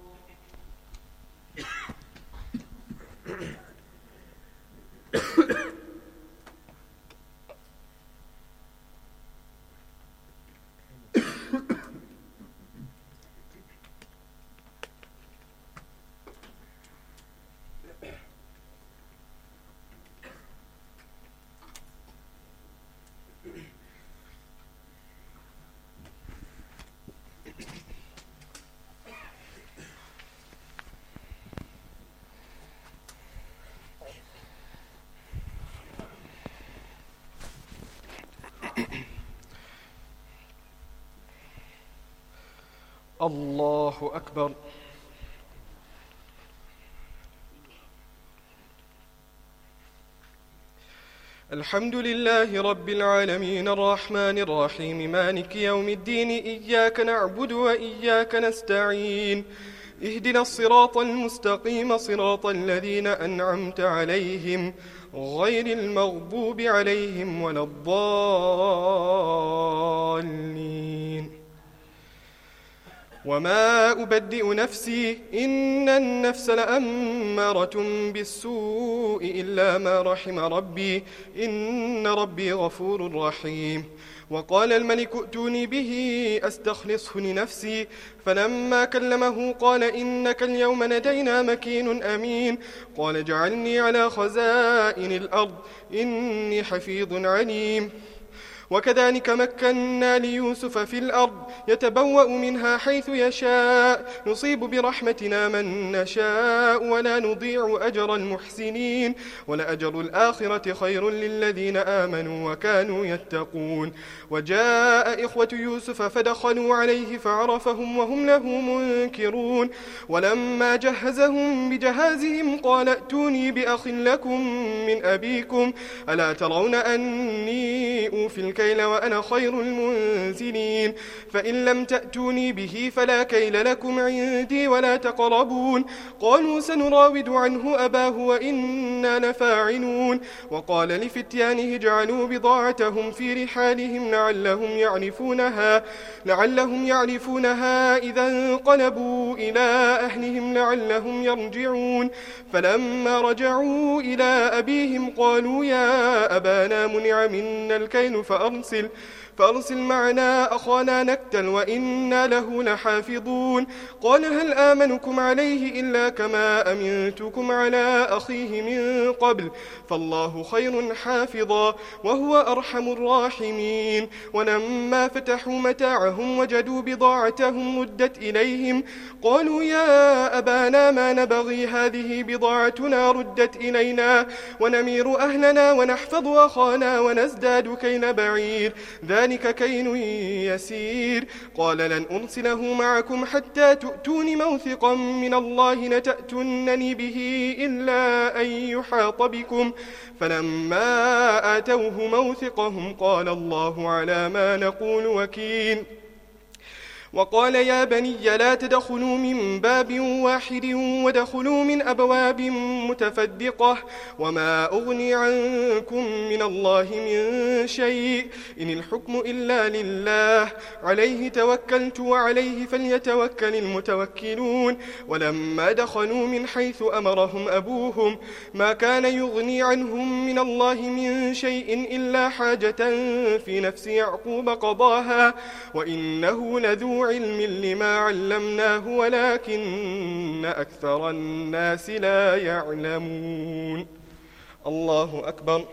الله أكبر. الحمد لله رب العالمين الرحمن الرحيم مالك يوم الدين إياك نعبد وإياك نستعين اهدنا الصراط المستقيم صراط الذين أنعمت عليهم غير المغضوب عليهم ولا الضالين. وما أبدئ نفسي إن النفس لأمارة بالسوء إلا ما رحم ربي إن ربي غفور رحيم. وقال الملك ائتوني به أستخلصه لنفسي فلما كلمه قال إنك اليوم لدينا مكين أمين قال اجعلني على خزائن الأرض إني حفيظ عليم. وكذلك مكنا ليوسف في الأرض يتبوأ منها حيث يشاء نصيب برحمتنا من نشاء ولا نضيع أجر المحسنين ولأجر الآخرة خير للذين آمنوا وكانوا يتقون. وجاء إخوة يوسف فدخلوا عليه فعرفهم وهم له منكرون ولما جهزهم بجهازهم قال ائتوني بأخ لكم من أبيكم ألا ترون أني أوفي الكيل وأنا خير المنزلين فإن لم تأتوني به فلا كيل لكم عندي ولا تقربون. قالوا سنراود عنه أباه وإنا لفاعلون. وقال لفتيانه اجعلوا بضاعتهم في رحالهم لعلهم يعرفونها لعلهم يعرفونها إذا انقلبوا إلى أهلهم لعلهم يرجعون. فلما رجعوا إلى أبيهم قالوا يا أبانا منع منا الكيل فأرسل فأرسل معنا أخانا نكتل وإنا له لحافظون. قال هل آمنكم عليه إلا كما أمنتكم على أخيه من قبل فالله خير حافظا وهو أرحم الراحمين. ولما فتحوا متاعهم وجدوا بضاعتهم ردت إليهم قالوا يا أبانا ما نبغي هذه بضاعتنا ردت إلينا ونمير أهلنا ونحفظ أخانا ونزداد كيل بعير ذلك كيل يسير. قال لن أرسله معكم حتى تؤتون موثقا من الله لتأتونني به إلا أن يحاط بكم فلما آتوه موثقهم قال الله على ما نقول وكيل. وقال يا بني لا تدخلوا من باب واحد ودخلوا من أبواب متفرقة وما أغني عنكم من الله من شيء إن الحكم إلا لله عليه توكلت وعليه فليتوكل المتوكلون. ولما دخلوا من حيث أمرهم أبوهم ما كان يغني عنهم من الله من شيء إلا حاجة في نفس يعقوب قضاها وإنه لذو علم لما علمناه ولكن أكثر الناس لا يعلمون. الله أكبر.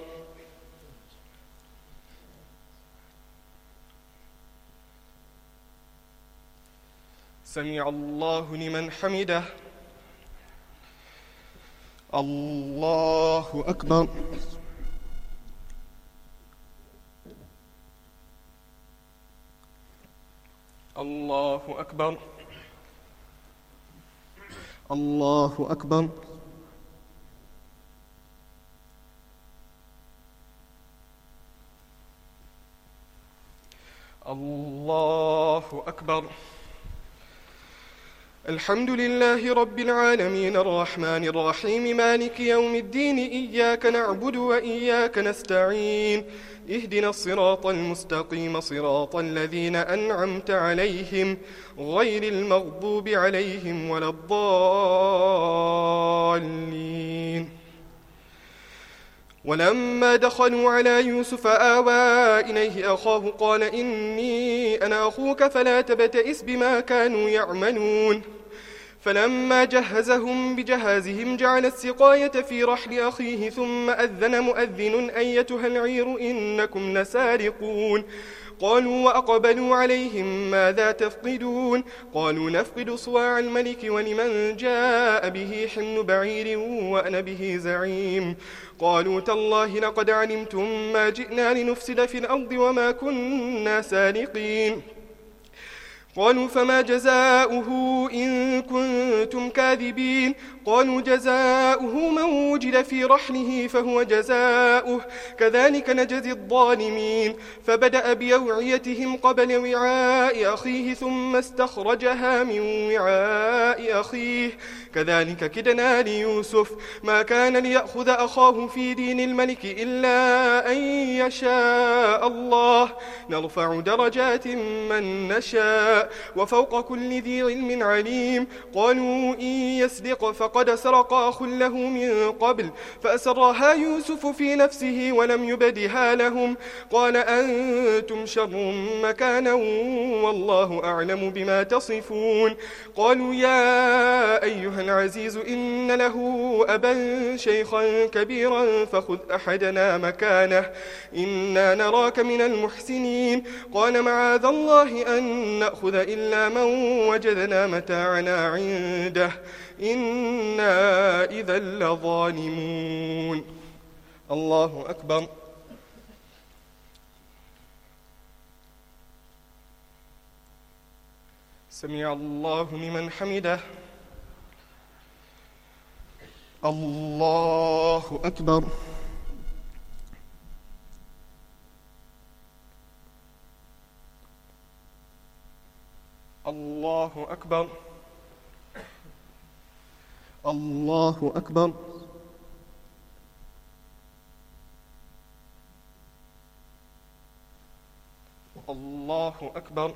سمع الله لمن حمده. الله أكبر. الله أكبر. الله أكبر. الله أكبر. الحمد لله رب العالمين الرحمن الرحيم مالك يوم الدين إياك نعبد وإياك نستعين اهدنا الصراط المستقيم صراط الذين أنعمت عليهم غير المغضوب عليهم ولا الضالين. ولما دخلوا على يوسف آوى إليه أخاه قال إني أنا أخوك فلا تبتئس بما كانوا يعملون. فلما جهزهم بجهازهم جعل السقاية في رحل أخيه ثم أذن مؤذن أيتها العير إنكم لسارقون. قالوا وأقبلوا عليهم ماذا تفقدون قالوا نفقد صواع الملك ولمن جاء به حمل بعير وأنا به زعيم. قالوا تالله لقد علمتم ما جئنا لنفسد في الأرض وما كنا سارقين. قالوا فما جزاؤه إن كنتم كاذبين قالوا جزاؤه من وجد في رحله فهو جزاؤه كذلك نجزي الظالمين. فبدأ بأوعيتهم قبل وعاء أخيه ثم استخرجها من وعاء أخيه كذلك كدنا ليوسف ما كان ليأخذ أخاه في دين الملك إلا أن يشاء الله نرفع درجات من نشاء وفوق كل ذي علم عليم. قالوا إن يسرق فقد سرق أخ له من قبل فأسرها يوسف في نفسه ولم يبدها لهم قال أنتم شر مكانا والله أعلم بما تصفون. قالوا يا أيها العزيز إن له أبا شيخا كبيرا فخذ أحدنا مكانه إنا نراك من المحسنين. قال معاذ الله أن نأخذ إلا من وجدنا متاعنا عنده إنا إذا لظالمون. الله أكبر. سمع الله لمن حمده. الله أكبر. الله أكبر. الله أكبر. الله أكبر.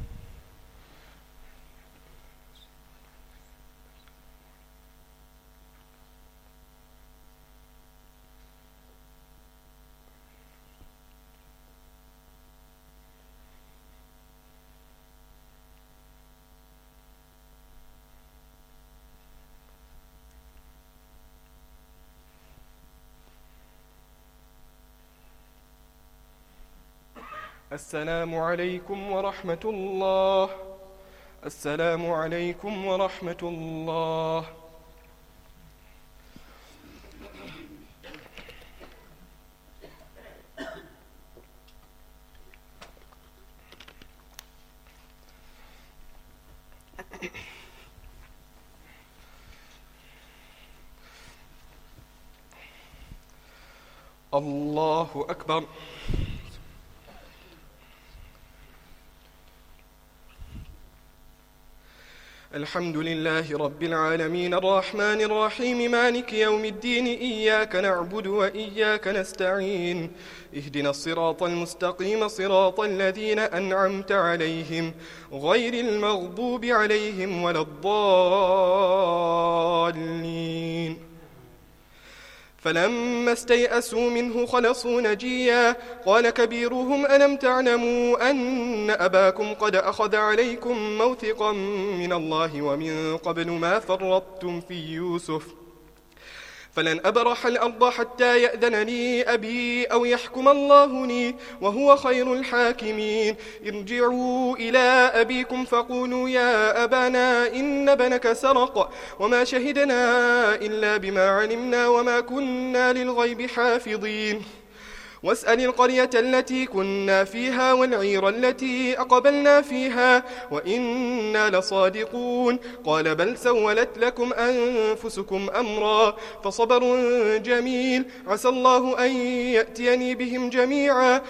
السلام عليكم ورحمة الله. السلام عليكم ورحمة الله. الله أكبر. الحمد لله رب العالمين الرحمن الرحيم مالك يوم الدين إياك نعبد وإياك نستعين اهدنا الصراط المستقيم صراط الذين أنعمت عليهم غير المغضوب عليهم ولا الضالين. فلما استيئسوا منه خلصوا نجيا قال كبيرهم ألم تعلموا أن أباكم قد أخذ عليكم موثقا من الله ومن قبل ما فرطتم في يوسف فلن أبرح الأرض حتى يأذن لي أبي أو يحكم الله لي وهو خير الحاكمين. ارجعوا إلى أبيكم فقولوا يا أبانا إن ابنك سرق وما شهدنا إلا بما علمنا وما كنا للغيب حافظين. واسأل القرية التي كنا فيها والعير التي أقبلنا فيها وإنا لصادقون. قال بل سولت لكم أنفسكم أمرا فصبر جميل عسى الله أن يأتيني بهم جميعا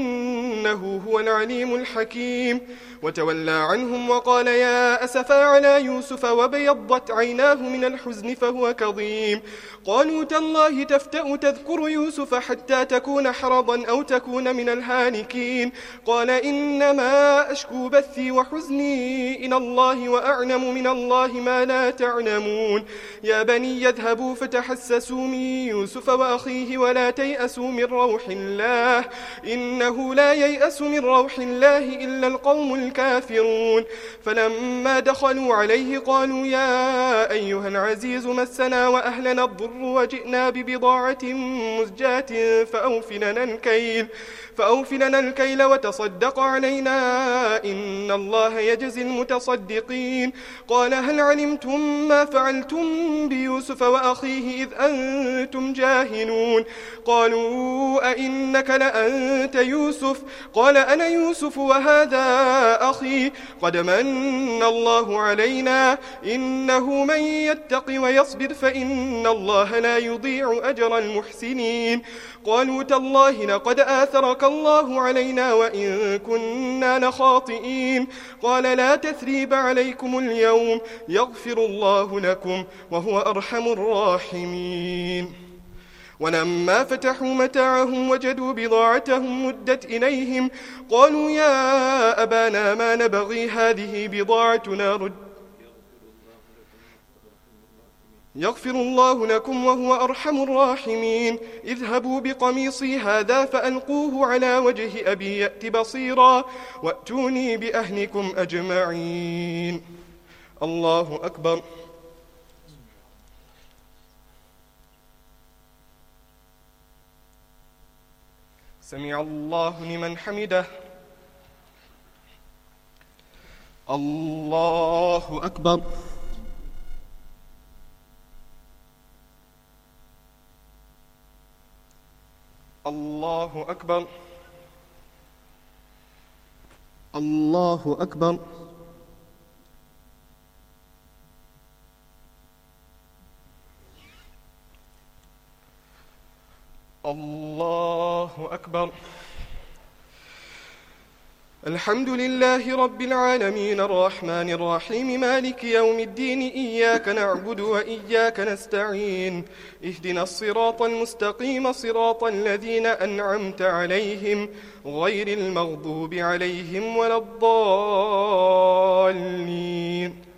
إنه هو العليم الحكيم. وتولى عنهم وقال يا أسفا على يوسف وبيضت عيناه من الحزن فهو كظيم. قالوا تالله تفتأ تذكر يوسف حتى تكون حرضا أو تكون من الهالكين. قال إنما أشكو بثي وحزني إلى الله وأعلم من الله ما لا تعلمون. يا بني يذهبوا فتحسسوا من يوسف وأخيه ولا تيأسوا من روح الله إنه لا ييأس من روح الله إلا القوم الكافرون. فلما دخلوا عليه قالوا يا أيها العزيز مسنا وأهلنا الضر وجئنا ببضاعة مزجاة فأوف لنا الكيل فأوف لنا الكيل وتصدق علينا إن الله يجزي المتصدقين. قال هل علمتم ما فعلتم بيوسف وأخيه إذ أنتم جاهلون؟ قالوا أئنك لأنت يوسف؟ قال أنا يوسف وهذا أخي قد من الله علينا إنه من يتق ويصبر فإن الله لا يضيع أجر المحسنين. قالوا تالله لقد آثرك الله علينا وإن كنا لخاطئين. قال لا تثريب عليكم اليوم يغفر الله لكم وهو أرحم الراحمين. ولما فتحوا متاعهم وجدوا بضاعتهم مدت إليهم قالوا يا أبانا ما نبغي هذه بضاعتنا رد يغفر الله لكم وهو أرحم الراحمين. اذهبوا بقميصي هذا فألقوه على وجه أبي يأت بصيرا وأتوني بأهلكم أجمعين. الله أكبر. سمع الله لمن حمده. الله أكبر. الله أكبر. الله أكبر. الله أكبر. الحمد لله رب العالمين الرحمن الرحيم مالك يوم الدين إياك نعبد وإياك نستعين اهدنا الصراط المستقيم صراط الذين أنعمت عليهم غير المغضوب عليهم ولا الضالين.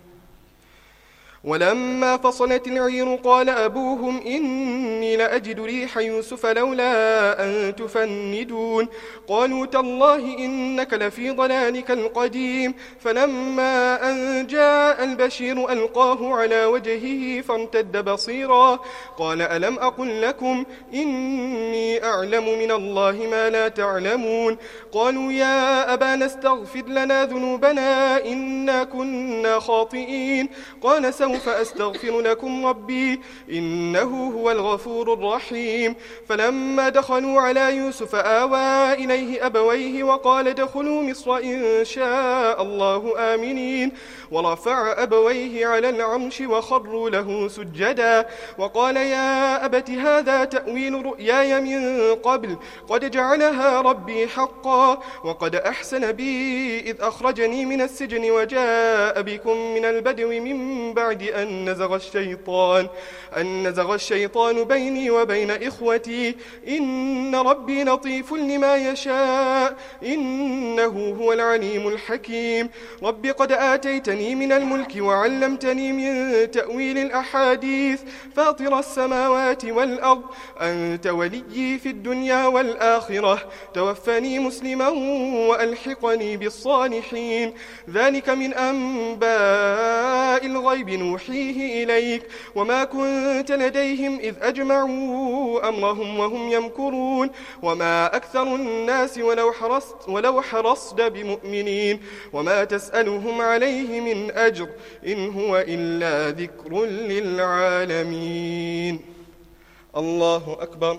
ولما فصلت العير قال أبوهم إني لأجد ريح يوسف لولا أن تفندون. قالوا تالله إنك لفي ضلالك القديم. فلما أن جاء البشير ألقاه على وجهه فارتد بصيرا قال ألم أقل لكم إني أعلم من الله ما لا تعلمون. قالوا يا أبانا استغفر لنا ذنوبنا إنا كنا خاطئين. قال سوف فسوف أستغفر لكم ربي إنه هو الغفور الرحيم. فلما دخلوا على يوسف آوى إليه أبويه وقال ادخلوا مصر إن شاء الله آمنين، ورفع أبويه على العرش وخروا له سجدا، وقال يا أبت هذا تأويل رؤياي من قبل قد جعلها ربي حقا، وقد أحسن بي إذ أخرجني من السجن وجاء بكم من البدو من بعد أن نزغ الشيطان أن نزغ الشيطان بيني وبين إخوتي إن ربي لطيف لما يشاء إنه هو العليم الحكيم. رب قد آتيتني من الملك وعلمتني من تأويل الأحاديث فاطر السماوات والأرض أنت وليي في الدنيا والآخرة توفني مسلما وألحقني بالصالحين. ذلك من أنباء الغيب نوحيه إليك وما كنت لديهم إذ أجمعوا أمرهم وهم يمكرون وما أكثر الناس ولو حرصت, ولو حرصت بمؤمنين وما تسألهم عليه من أجر إن هو إلا ذكر للعالمين. الله أكبر.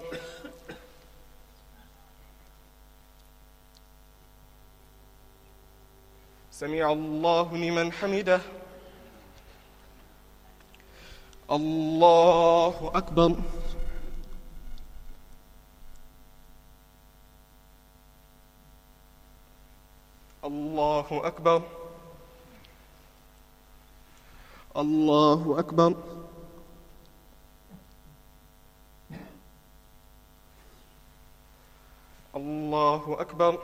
سمع الله لمن حمده. الله أكبر. الله أكبر. الله أكبر. الله أكبر.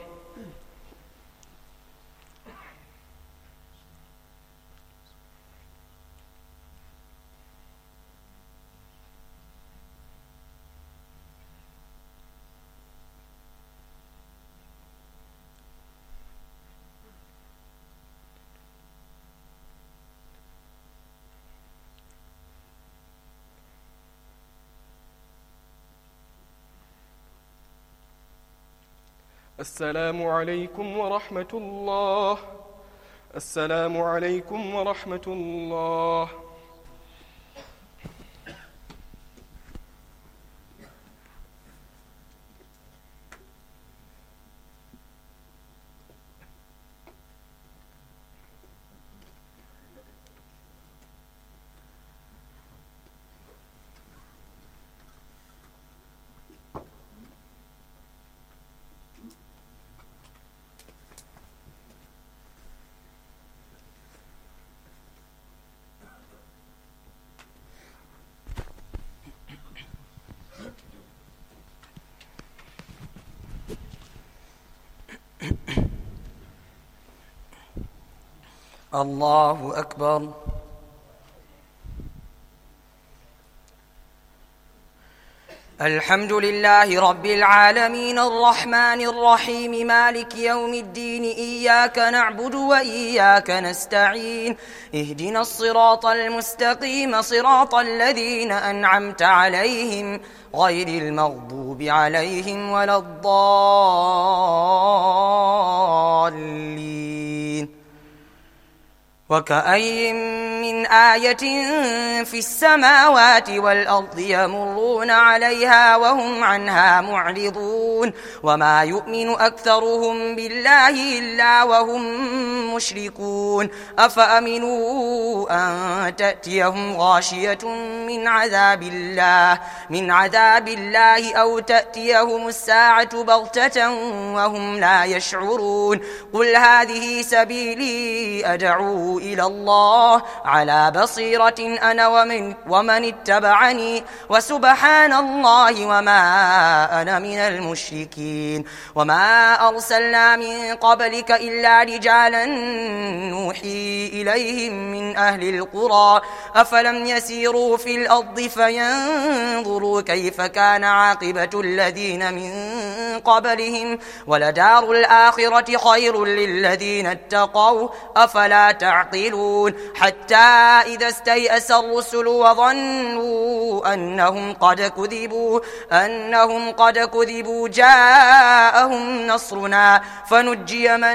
السلام عليكم ورحمة الله. السلام عليكم ورحمة الله. الله أكبر. الحمد لله رب العالمين الرحمن الرحيم مالك يوم الدين إياك نعبد وإياك نستعين اهدنا الصراط المستقيم صراط الذين أنعمت عليهم غير المغضوب عليهم ولا الضالين. وكأي من آية في السماوات والأرض يمرون عليها وهم عنها معرضون وما يؤمن أكثرهم بالله إلا وهم مشركون. أفأمنوا أن تأتيهم غاشية من عذاب الله من عذاب الله أو تأتيهم الساعة بغتة وهم لا يشعرون. قل هذه سبيلي أدعو إلى الله على بصيرة أنا ومن, ومن اتبعني وسبحان الله وما أنا من المشركين. وما أرسلنا من قبلك إلا رجالا نوحي إليهم من أهل القرى أفلم يسيروا في الأرض فينظروا كيف كان عاقبة الذين من قبلهم ولدار الآخرة خير للذين اتقوا أفلا تعقلون. حتى إذا استيأس الرسل وظنوا أنهم قد كذبوا أنهم قد كذبوا جاءهم نصرنا فنجي من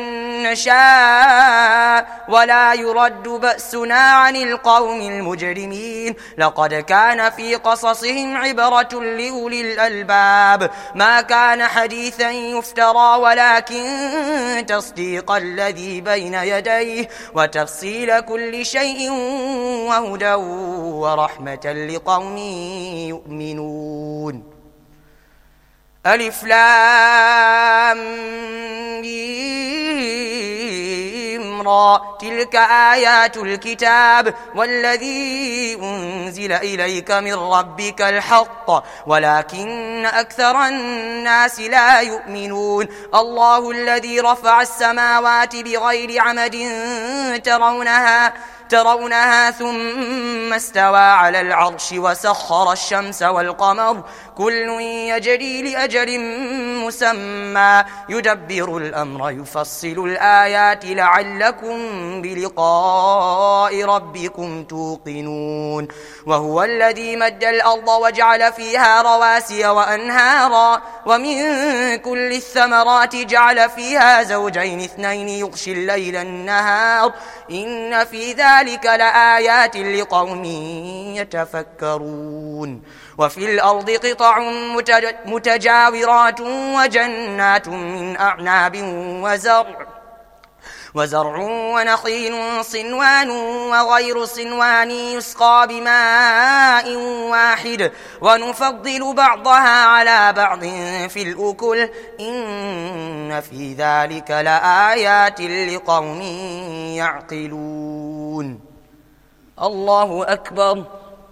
نشاء ولا يرد بأسنا عن القوم المجرمين. لقد كان في قصصهم عبرة لأولي الألباب ما كان حديثا يفترى ولكن تصديق الذي بين يديه وتفصيل كل شيء وهدى ورحمة لقوم يؤمنون. ألف لام ميم را تلك آيات الكتاب والذي أنزل إليك من ربك الحق ولكن أكثر الناس لا يؤمنون. الله الذي رفع السماوات بغير عمد ترونها ترونها ثم استوى على العرش وسخر الشمس والقمر كل يجري لأجل مسمى يدبر الأمر يفصل الآيات لعلكم بلقاء ربكم توقنون. وهو الذي مد الأرض وجعل فيها رواسي وأنهارا ومن كل الثمرات جعل فيها زوجين اثنين يغشي الليل النهار إن في ذلك لآيات لقوم يتفكرون. وفي الأرض قطع متجاورات وجنات من أعناب وزرع وزرع ونخيل صنوان وغير صنوان يسقى بماء واحد ونفضل بعضها على بعض في الأكل إن في ذلك لآيات لقوم يعقلون. الله أكبر.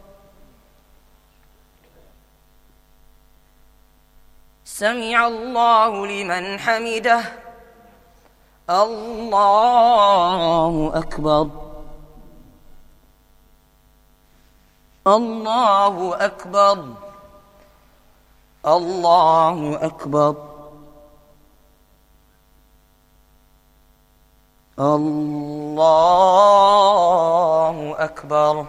سمع الله لمن حمده. الله أكبر. الله أكبر. الله أكبر. الله أكبر.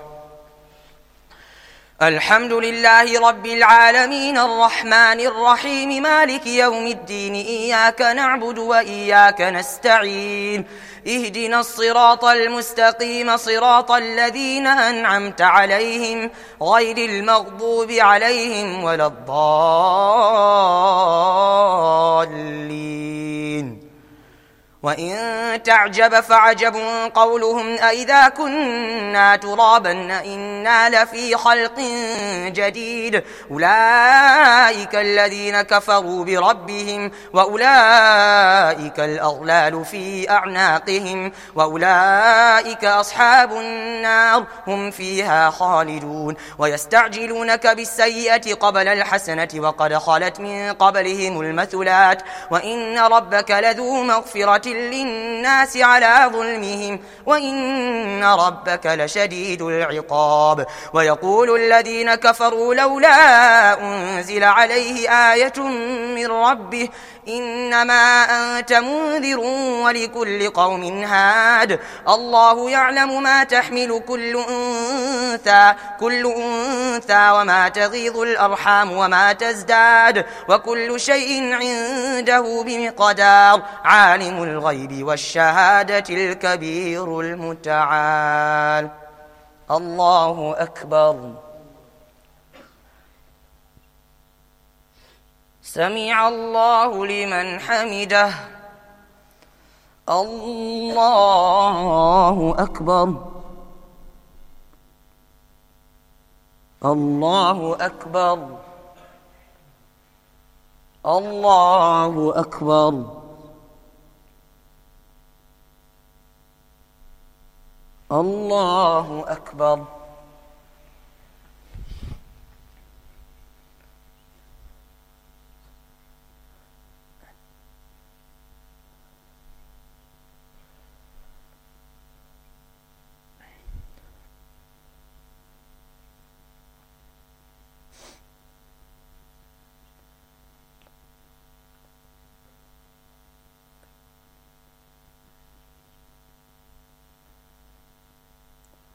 الحمد لله رب العالمين الرحمن الرحيم مالك يوم الدين إياك نعبد وإياك نستعين اهدنا الصراط المستقيم صراط الذين أنعمت عليهم غير المغضوب عليهم ولا الضالين. وإن تعجب فعجب قولهم أئذا كنا ترابا إنا لفي خلق جديد أولئك الذين كفروا بربهم وأولئك الأغلال في أعناقهم وأولئك أصحاب النار هم فيها خالدون. ويستعجلونك بالسيئة قبل الحسنة وقد خلت من قبلهم المثلات وإن ربك لذو مغفرة للناس على ظلمهم وإن ربك لشديد العقاب. ويقول الذين كفروا لولا أنزل عليه آية من ربه إنما أنت منذر ولكل قوم هاد. الله يعلم ما تحمل كل أنثى كل أنثى وما تغيض الأرحام وما تزداد وكل شيء عنده بمقدار. عالم الغيب والشهادة الكبير المتعال. الله أكبر. سمع الله لمن حمده. الله أكبر. الله أكبر. الله أكبر. الله أكبر.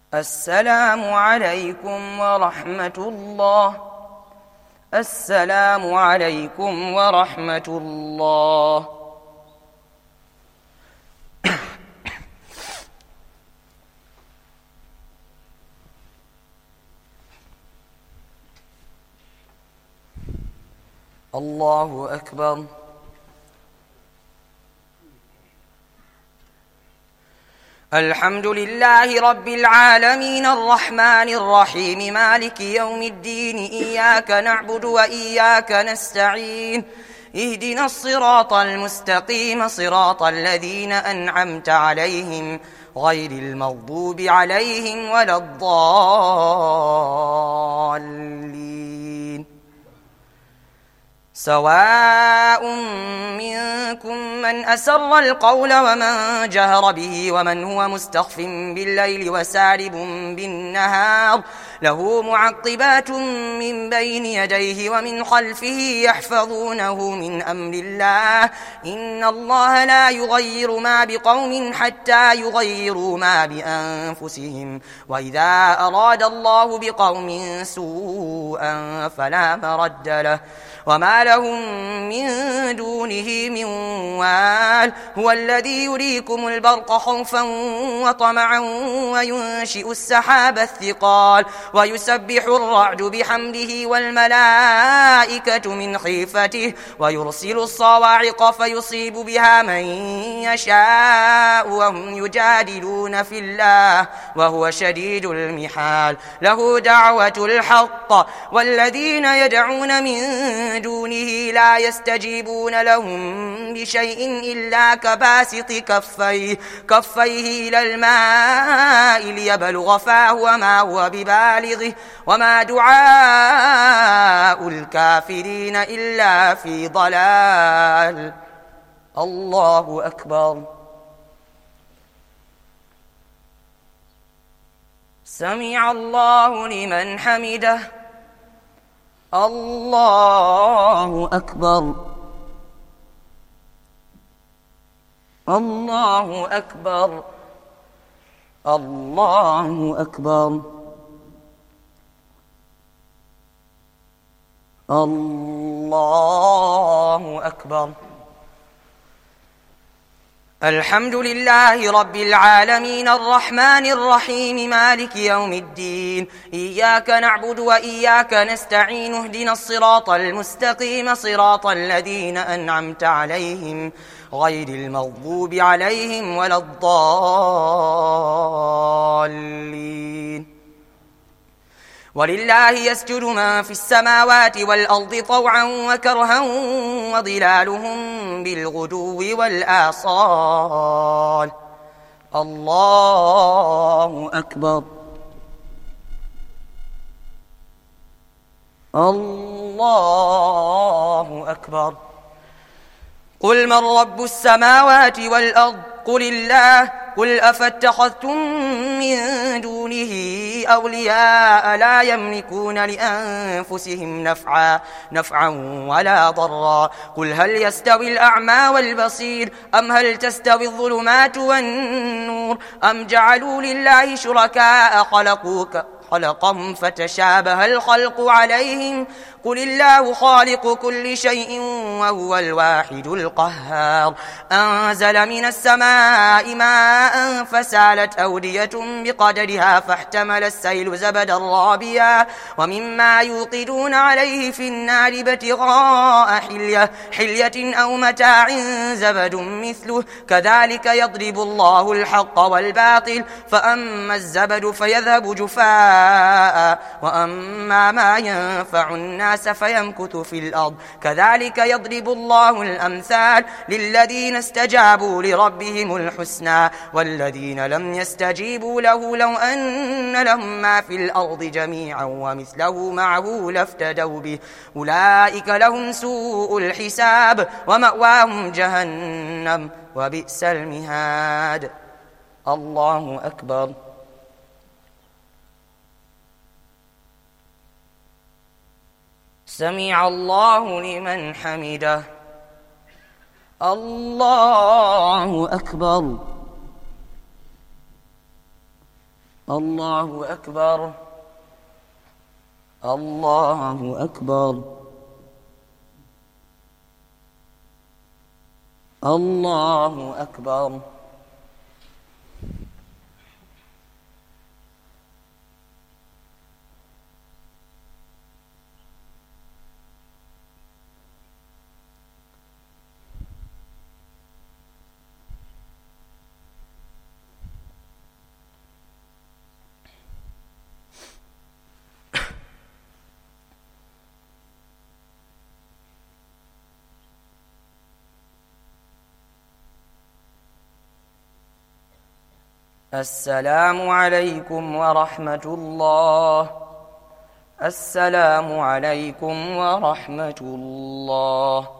السلام عليكم ورحمة الله. السلام عليكم ورحمة الله. الله أكبر. الحمد لله رب العالمين الرحمن الرحيم مالك يوم الدين إياك نعبد وإياك نستعين اهدنا الصراط المستقيم صراط الذين أنعمت عليهم غير المغضوب عليهم ولا الضالين. سواء منكم من أسر القول ومن جهر به ومن هو مستخف بالليل وسارب بالنهار له معقبات من بين يديه ومن خلفه يحفظونه من أمر الله إن الله لا يغير ما بقوم حتى يغيروا ما بأنفسهم وإذا أراد الله بقوم سوءا فلا مرد له وما لهم من دونه من وال هو الذي يريكم البرق خوفا وطمعا وينشئ السحاب الثقال ويسبح الرعد بحمده والملائكة من خيفته ويرسل الصواعق فيصيب بها من يشاء وهم يجادلون في الله وهو شديد المحال له دعوة الحق والذين يدعون من دونه لا يستجيبون لهم بشيء إلا كباسط كفيه كفيه إلى الماء ليبلغ فاه وما هو ببالغه وما دعاء الكافرين إلا في ضلال. الله أكبر. سمع الله لمن حمده. الله أكبر. الله أكبر. الله أكبر. الله أكبر. الحمد لله رب العالمين الرحمن الرحيم مالك يوم الدين إياك نعبد وإياك نستعين اهدنا الصراط المستقيم صراط الذين أنعمت عليهم غير المغضوب عليهم ولا الضالين. ولله يسجد من في السماوات والأرض طوعا وكرها وظلالهم بالغدو والآصال. الله أكبر. الله أكبر. قل من رب السماوات والأرض قل الله قل أفاتخذتم من دونه أولياء لا يملكون لأنفسهم نفعا نفعا ولا ضرا قل هل يستوي الأعمى والبصير أم هل تستوي الظلمات والنور أم جعلوا لله شركاء خلقوا خلقهم فتشابه الخلق عليهم قل الله خالق كل شيء وهو الواحد القهار أنزل من السماء ماء فسالت أودية بقدرها فاحتمل السيل زبدا رابيا ومما يوقدون عليه في النار ابتغاء حلية, حلية أو متاع زبد مثله كذلك يضرب الله الحق والباطل فأما الزبد فيذهب جفاء وأما ما ينفع الناس فيمكث في الأرض كذلك يضرب الله الأمثال للذين استجابوا لربهم الحسنى والذين لم يستجيبوا له لو أن لهم ما في الأرض جميعا ومثله معه لافتدوا به أولئك لهم سوء الحساب ومأواهم جهنم وبئس المهاد. الله أكبر. سمع الله لمن حمده. الله أكبر. الله أكبر الله أكبر الله أكبر. السلام عليكم ورحمة الله. السلام عليكم ورحمة الله.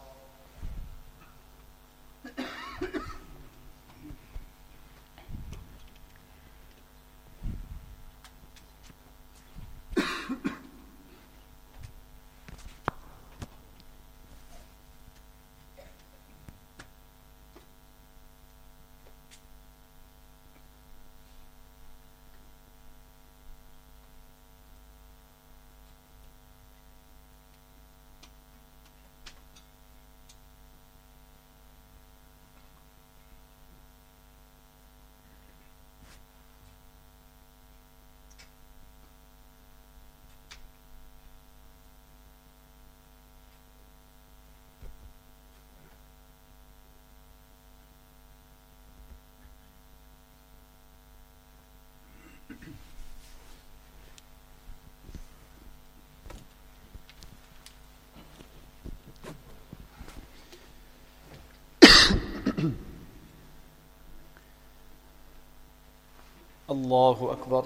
الله أكبر.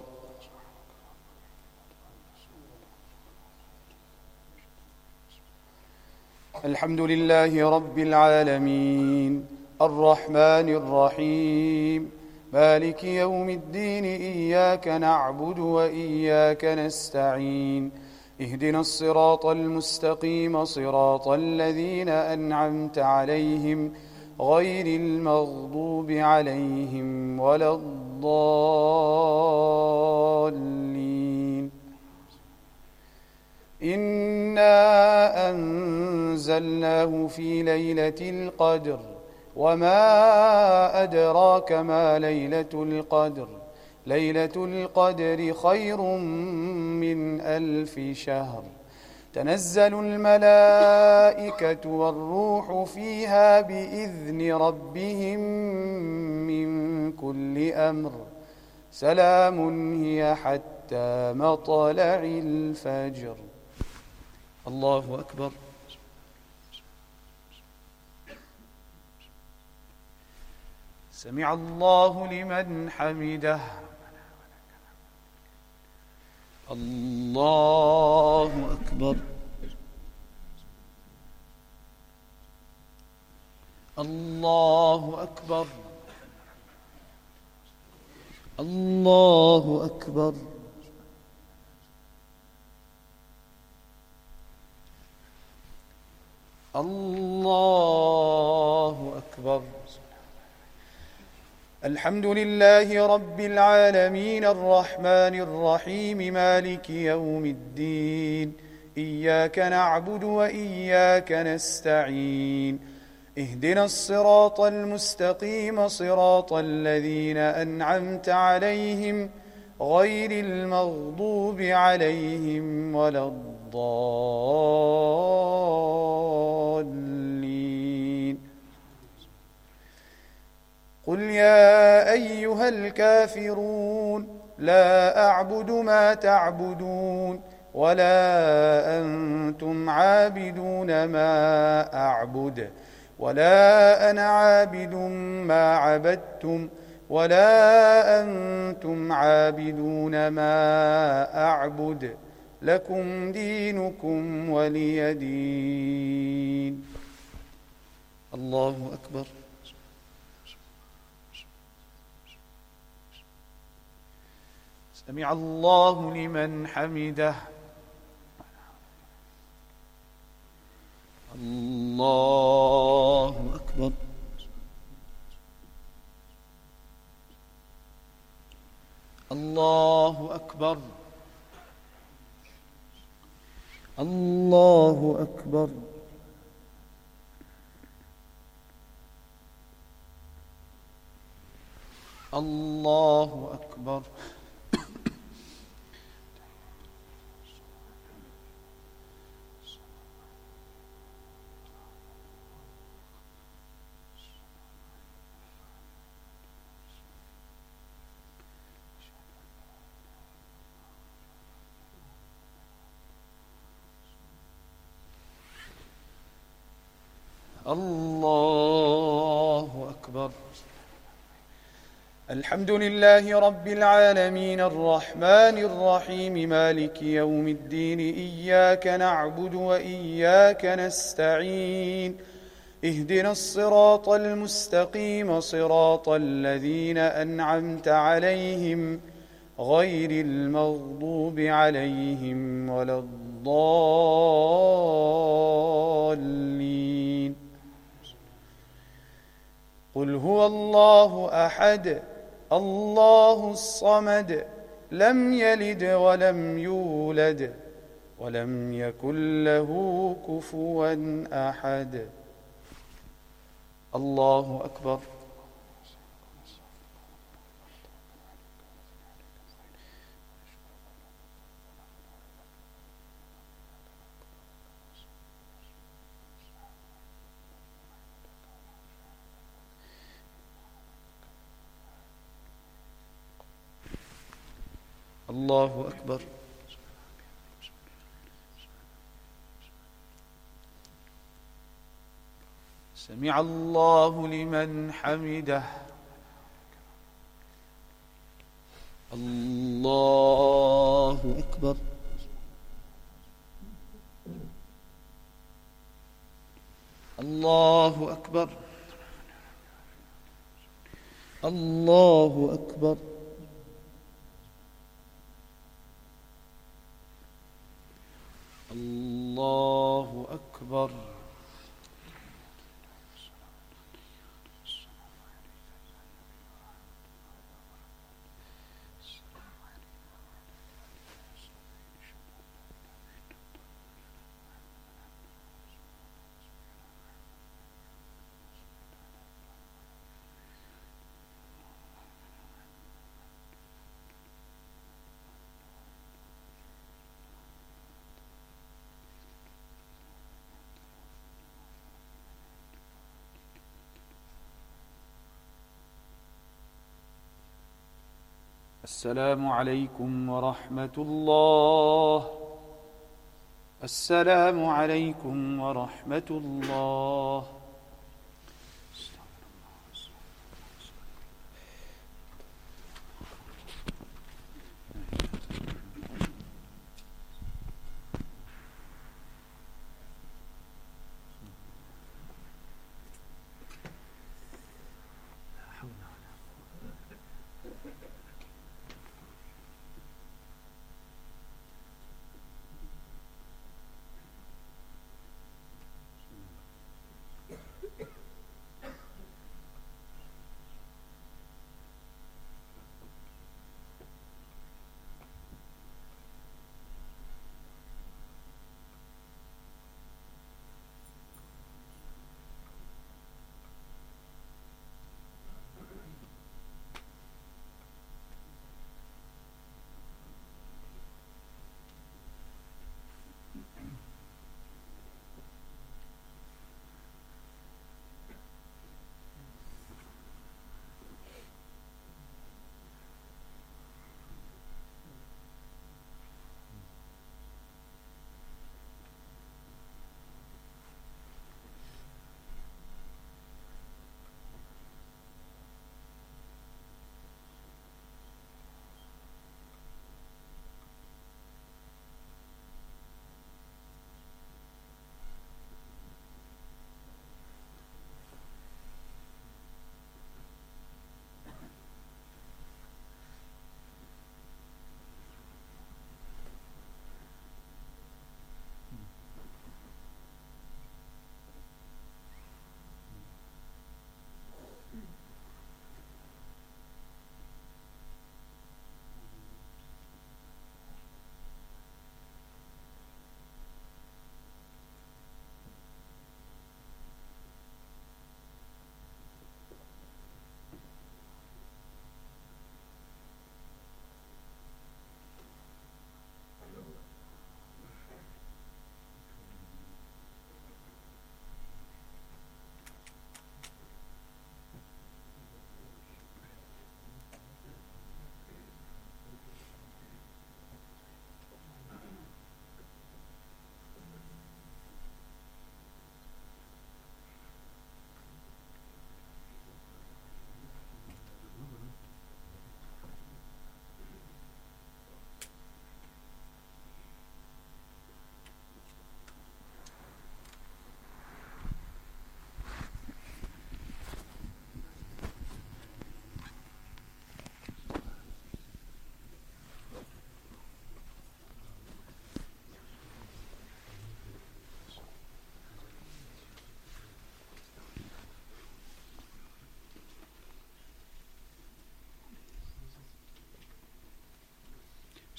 الحمد لله رب العالمين الرحمن الرحيم مالك يوم الدين إياك نعبد وإياك نستعين اهدنا الصراط المستقيم صراط الذين أنعمت عليهم غير المغضوب عليهم ولا الضالين. إنا أنزلناه في ليلة القدر وما أدراك ما ليلة القدر ليلة القدر خير من ألف شهر تنزل الملائكة والروح فيها بإذن ربهم من كل أمر سلام هي حتى مطلع الفجر. الله أكبر. سمع الله لمن حمده. الله أكبر. الله أكبر. الله أكبر. الله أكبر. الحمد لله رب العالمين الرحمن الرحيم مالك يوم الدين إياك نعبد وإياك نستعين اهدنا الصراط المستقيم صراط الذين أنعمت عليهم غير المغضوب عليهم ولا الضالين. قل يا أيها الكافرون لا أعبد ما تعبدون ولا أنتم عابدون ما أعبد ولا أنا عابد ما عبدتم ولا أنتم عابدون ما أعبد لكم دينكم ولي دين. الله أكبر. سمع الله لمن حمده. الله أكبر. الله أكبر الله أكبر الله أكبر الله أكبر. الحمد لله رب العالمين الرحمن الرحيم مالك يوم الدين إياك نعبد وإياك نستعين اهدنا الصراط المستقيم صراط الذين أنعمت عليهم غير المغضوب عليهم ولا الضالين. قل هو الله أحد الله الصمد لم يلد ولم يولد ولم يكن له كفوا أحد. الله أكبر. الله أكبر. سمع الله لمن حمده. الله أكبر. الله أكبر. الله أكبر. الله أكبر. السلام عليكم ورحمة الله. السلام عليكم ورحمة الله.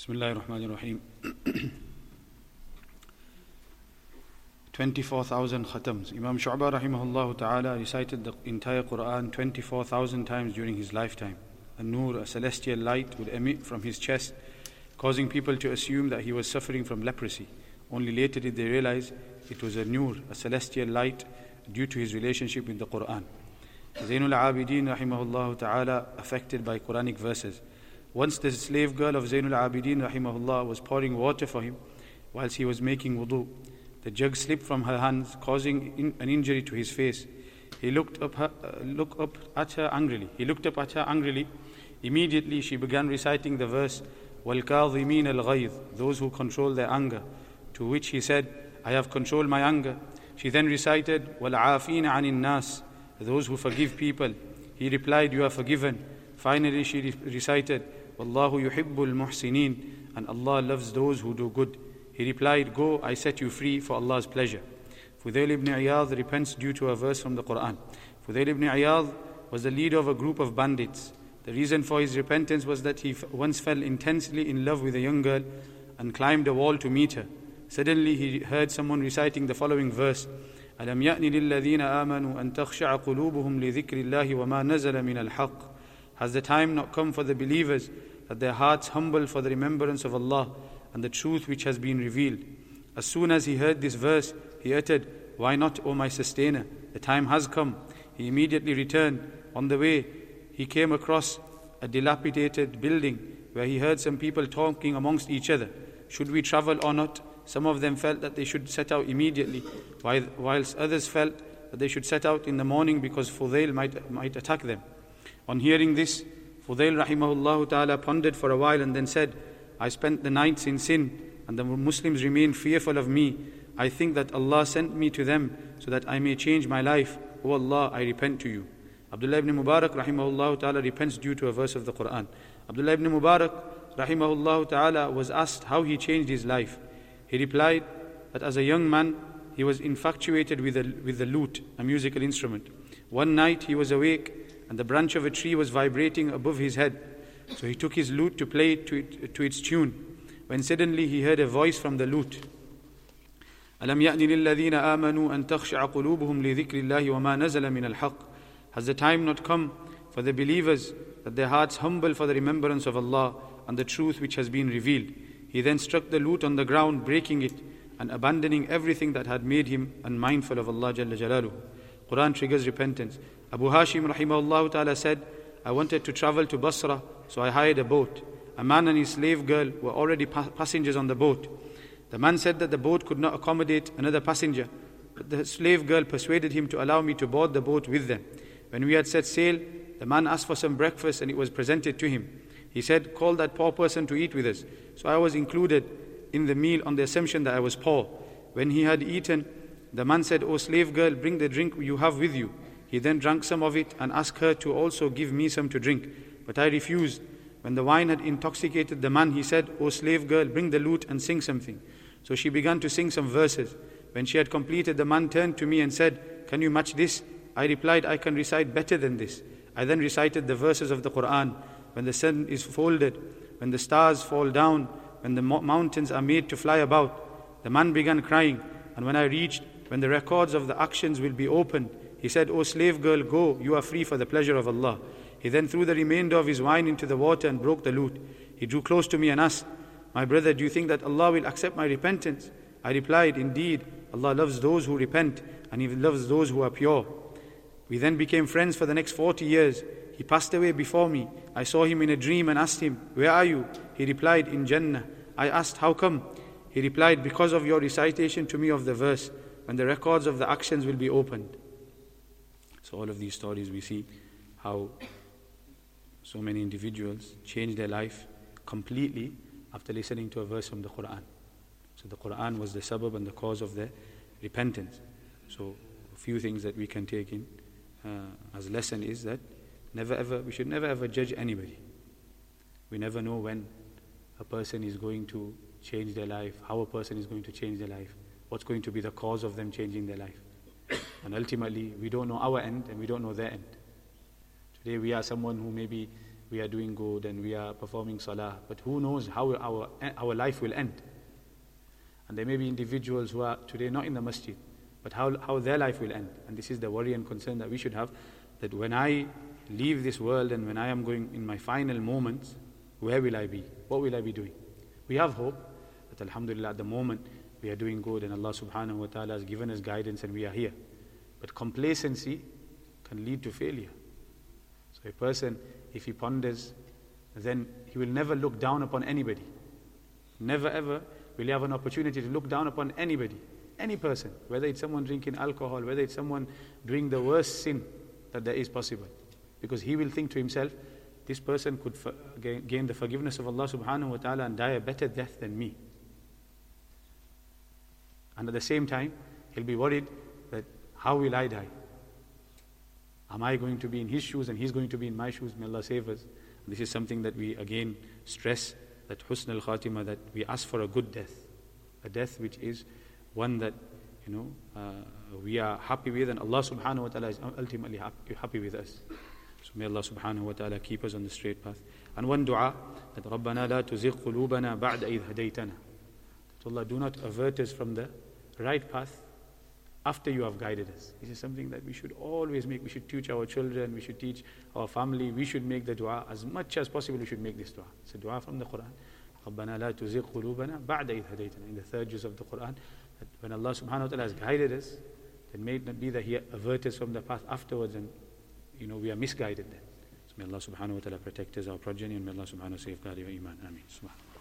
Bismillahir Rahmanir Rahim. twenty-four thousand khatams. Imam Shu'bah rahimahullah ta'ala recited the entire Quran twenty-four thousand times during his lifetime. A nur, a celestial light, would emit from his chest, causing people to assume that he was suffering from leprosy. Only later did they realize it was a nur, a celestial light, due to his relationship with the Quran. Zainul Abidin rahimahullah ta'ala affected by Quranic verses. Once the slave girl of Zainul Abidin rahimahullah was pouring water for him whilst he was making wudu. The jug slipped from her hands, causing in, an injury to his face. He looked up, her, uh, looked up at her angrily. He looked up at her angrily. Immediately she began reciting the verse, وَالْكَاظِمِينَ الْغَيْظِ, those who control their anger. To which he said, I have controlled my anger. She then recited, وَالْعَافِينَ عَنِ النَّاسِ, those who forgive people. He replied, you are forgiven. Finally she re- recited, وَاللَّهُ يُحِبُّ الْمُحْسِنِينَ, and Allah loves those who do good. He replied, go, I set you free for Allah's pleasure. Fudail ibn Iyadh repents due to a verse from the Quran. Fudail ibn Iyadh was the leader of a group of bandits. The reason for his repentance was that he f- once fell intensely in love with a young girl and climbed a wall to meet her. Suddenly he heard someone reciting the following verse, أَلَمْ يَأْنِ لِلَّذِينَ آمَنُوا أَن تَخْشَعَ قُلُوبُهُمْ لِذِكْرِ اللَّهِ وَمَا نَزَلَ مِنَ الْحَقِّ. Has the time not come for the believers that their hearts humble for the remembrance of Allah and the truth which has been revealed? As soon as he heard this verse, he uttered, why not, O my sustainer? The time has come. He immediately returned. On the way, he came across a dilapidated building where he heard some people talking amongst each other. Should we travel or not? Some of them felt that they should set out immediately, while, whilst others felt that they should set out in the morning because Fudail might, might attack them. On hearing this, Fudail rahimahullah ta'ala pondered for a while and then said, I spent the nights in sin and the Muslims remain fearful of me. I think that Allah sent me to them so that I may change my life. O Allah, I repent to you. Abdullah ibn Mubarak rahimahullah ta'ala repents due to a verse of the Quran. Abdullah ibn Mubarak rahimahullah ta'ala was asked how he changed his life. He replied that as a young man, he was infatuated with the, with the lute, a musical instrument. One night he was awake and the branch of a tree was vibrating above his head. So he took his lute to play it to, it, to its tune, when suddenly he heard a voice from the lute. أَلَمْ يَأْنِ لِلَّذِينَ آمَنُوا أَن تَخْشَعَ قُلُوبُهُمْ لِذِكْرِ اللَّهِ وَمَا نَزَلَ مِنَ الْحَقِّ. Has the time not come for the believers that their hearts humble for the remembrance of Allah and the truth which has been revealed? He then struck the lute on the ground, breaking it and abandoning everything that had made him unmindful of Allah Jalla Jalaluhu. Quran triggers repentance. Abu Hashim rahimahullah ta'ala said, I wanted to travel to Basra, so I hired a boat. A man and his slave girl were already pa- passengers on the boat. The man said that the boat could not accommodate another passenger, but the slave girl persuaded him to allow me to board the boat with them. When we had set sail, the man asked for some breakfast and it was presented to him. He said, call that poor person to eat with us. So I was included in the meal on the assumption that I was poor. When he had eaten, the man said, O slave girl, bring the drink you have with you. He then drank some of it and asked her to also give me some to drink. But I refused. When the wine had intoxicated the man, he said, O slave girl, bring the lute and sing something. So she began to sing some verses. When she had completed, the man turned to me and said, can you match this? I replied, I can recite better than this. I then recited the verses of the Quran. When the sun is folded, when the stars fall down, when the mo- mountains are made to fly about. The man began crying, and when I reached, when the records of the actions will be opened, he said, O slave girl, go, you are free for the pleasure of Allah. He then threw the remainder of his wine into the water and broke the lute. He drew close to me and asked, my brother, do you think that Allah will accept my repentance? I replied, indeed, Allah loves those who repent, and He loves those who are pure. We then became friends for the next forty years. He passed away before me. I saw him in a dream and asked him, where are you? He replied, in Jannah. I asked, how come? He replied, because of your recitation to me of the verse, when the records of the actions will be opened. So all of these stories we see how so many individuals change their life completely after listening to a verse from the Quran. So the Quran was the sabab and the cause of their repentance. So a few things that we can take in uh, as lesson is that never ever, we should never ever judge anybody. We never know when a person is going to change their life, how a person is going to change their life, what's going to be the cause of them changing their life. And ultimately, we don't know our end and we don't know their end. Today we are someone who maybe we are doing good and we are performing salah, but who knows how our, our life will end. And there may be individuals who are today not in the masjid, but how, how their life will end. And this is the worry and concern that we should have, that when I leave this world and when I am going in my final moments, where will I be? What will I be doing? We have hope that alhamdulillah at the moment we are doing good and Allah subhanahu wa ta'ala has given us guidance and we are here. But complacency can lead to failure. So a person, if he ponders, then he will never look down upon anybody. Never ever will he have an opportunity to look down upon anybody, any person, whether it's someone drinking alcohol, whether it's someone doing the worst sin that there is possible. Because he will think to himself, this person could for, gain, gain the forgiveness of Allah subhanahu wa ta'ala and die a better death than me. And at the same time, he'll be worried that how will I die? Am I going to be in his shoes and he's going to be in my shoes? May Allah save us. And this is something that we again stress, that husn al-khatimah, that we ask for a good death. A death which is one that, you know, uh, we are happy with, and Allah subhanahu wa ta'ala is ultimately happy, happy with us. So may Allah subhanahu wa ta'ala keep us on the straight path. And one dua, that رَبَّنَا لَا تُزِغْ قُلُوبَنَا بَعْدَ إِذْ هَدَيْتَنَا, that Allah, do not avert us from the right path after you have guided us. This is something that we should always make. We should teach our children, we should teach our family, we should make the dua as much as possible. We should make this dua. It's a dua from the Quran. رَبَّنَا لَا تُزِغْ قُلُوبَنَا بَعْدَ إِذْ هَدَيْتَنَا. In the third juz of the Quran, that when Allah subhanahu wa ta'ala has guided us, then may it not be that He averts us from the path afterwards and, you know, we are misguided then. So may Allah subhanahu wa ta'ala protect us, our progeny, and may Allah subhanahu wa ta'ala safeguard your iman. Ameen. Subhanallah.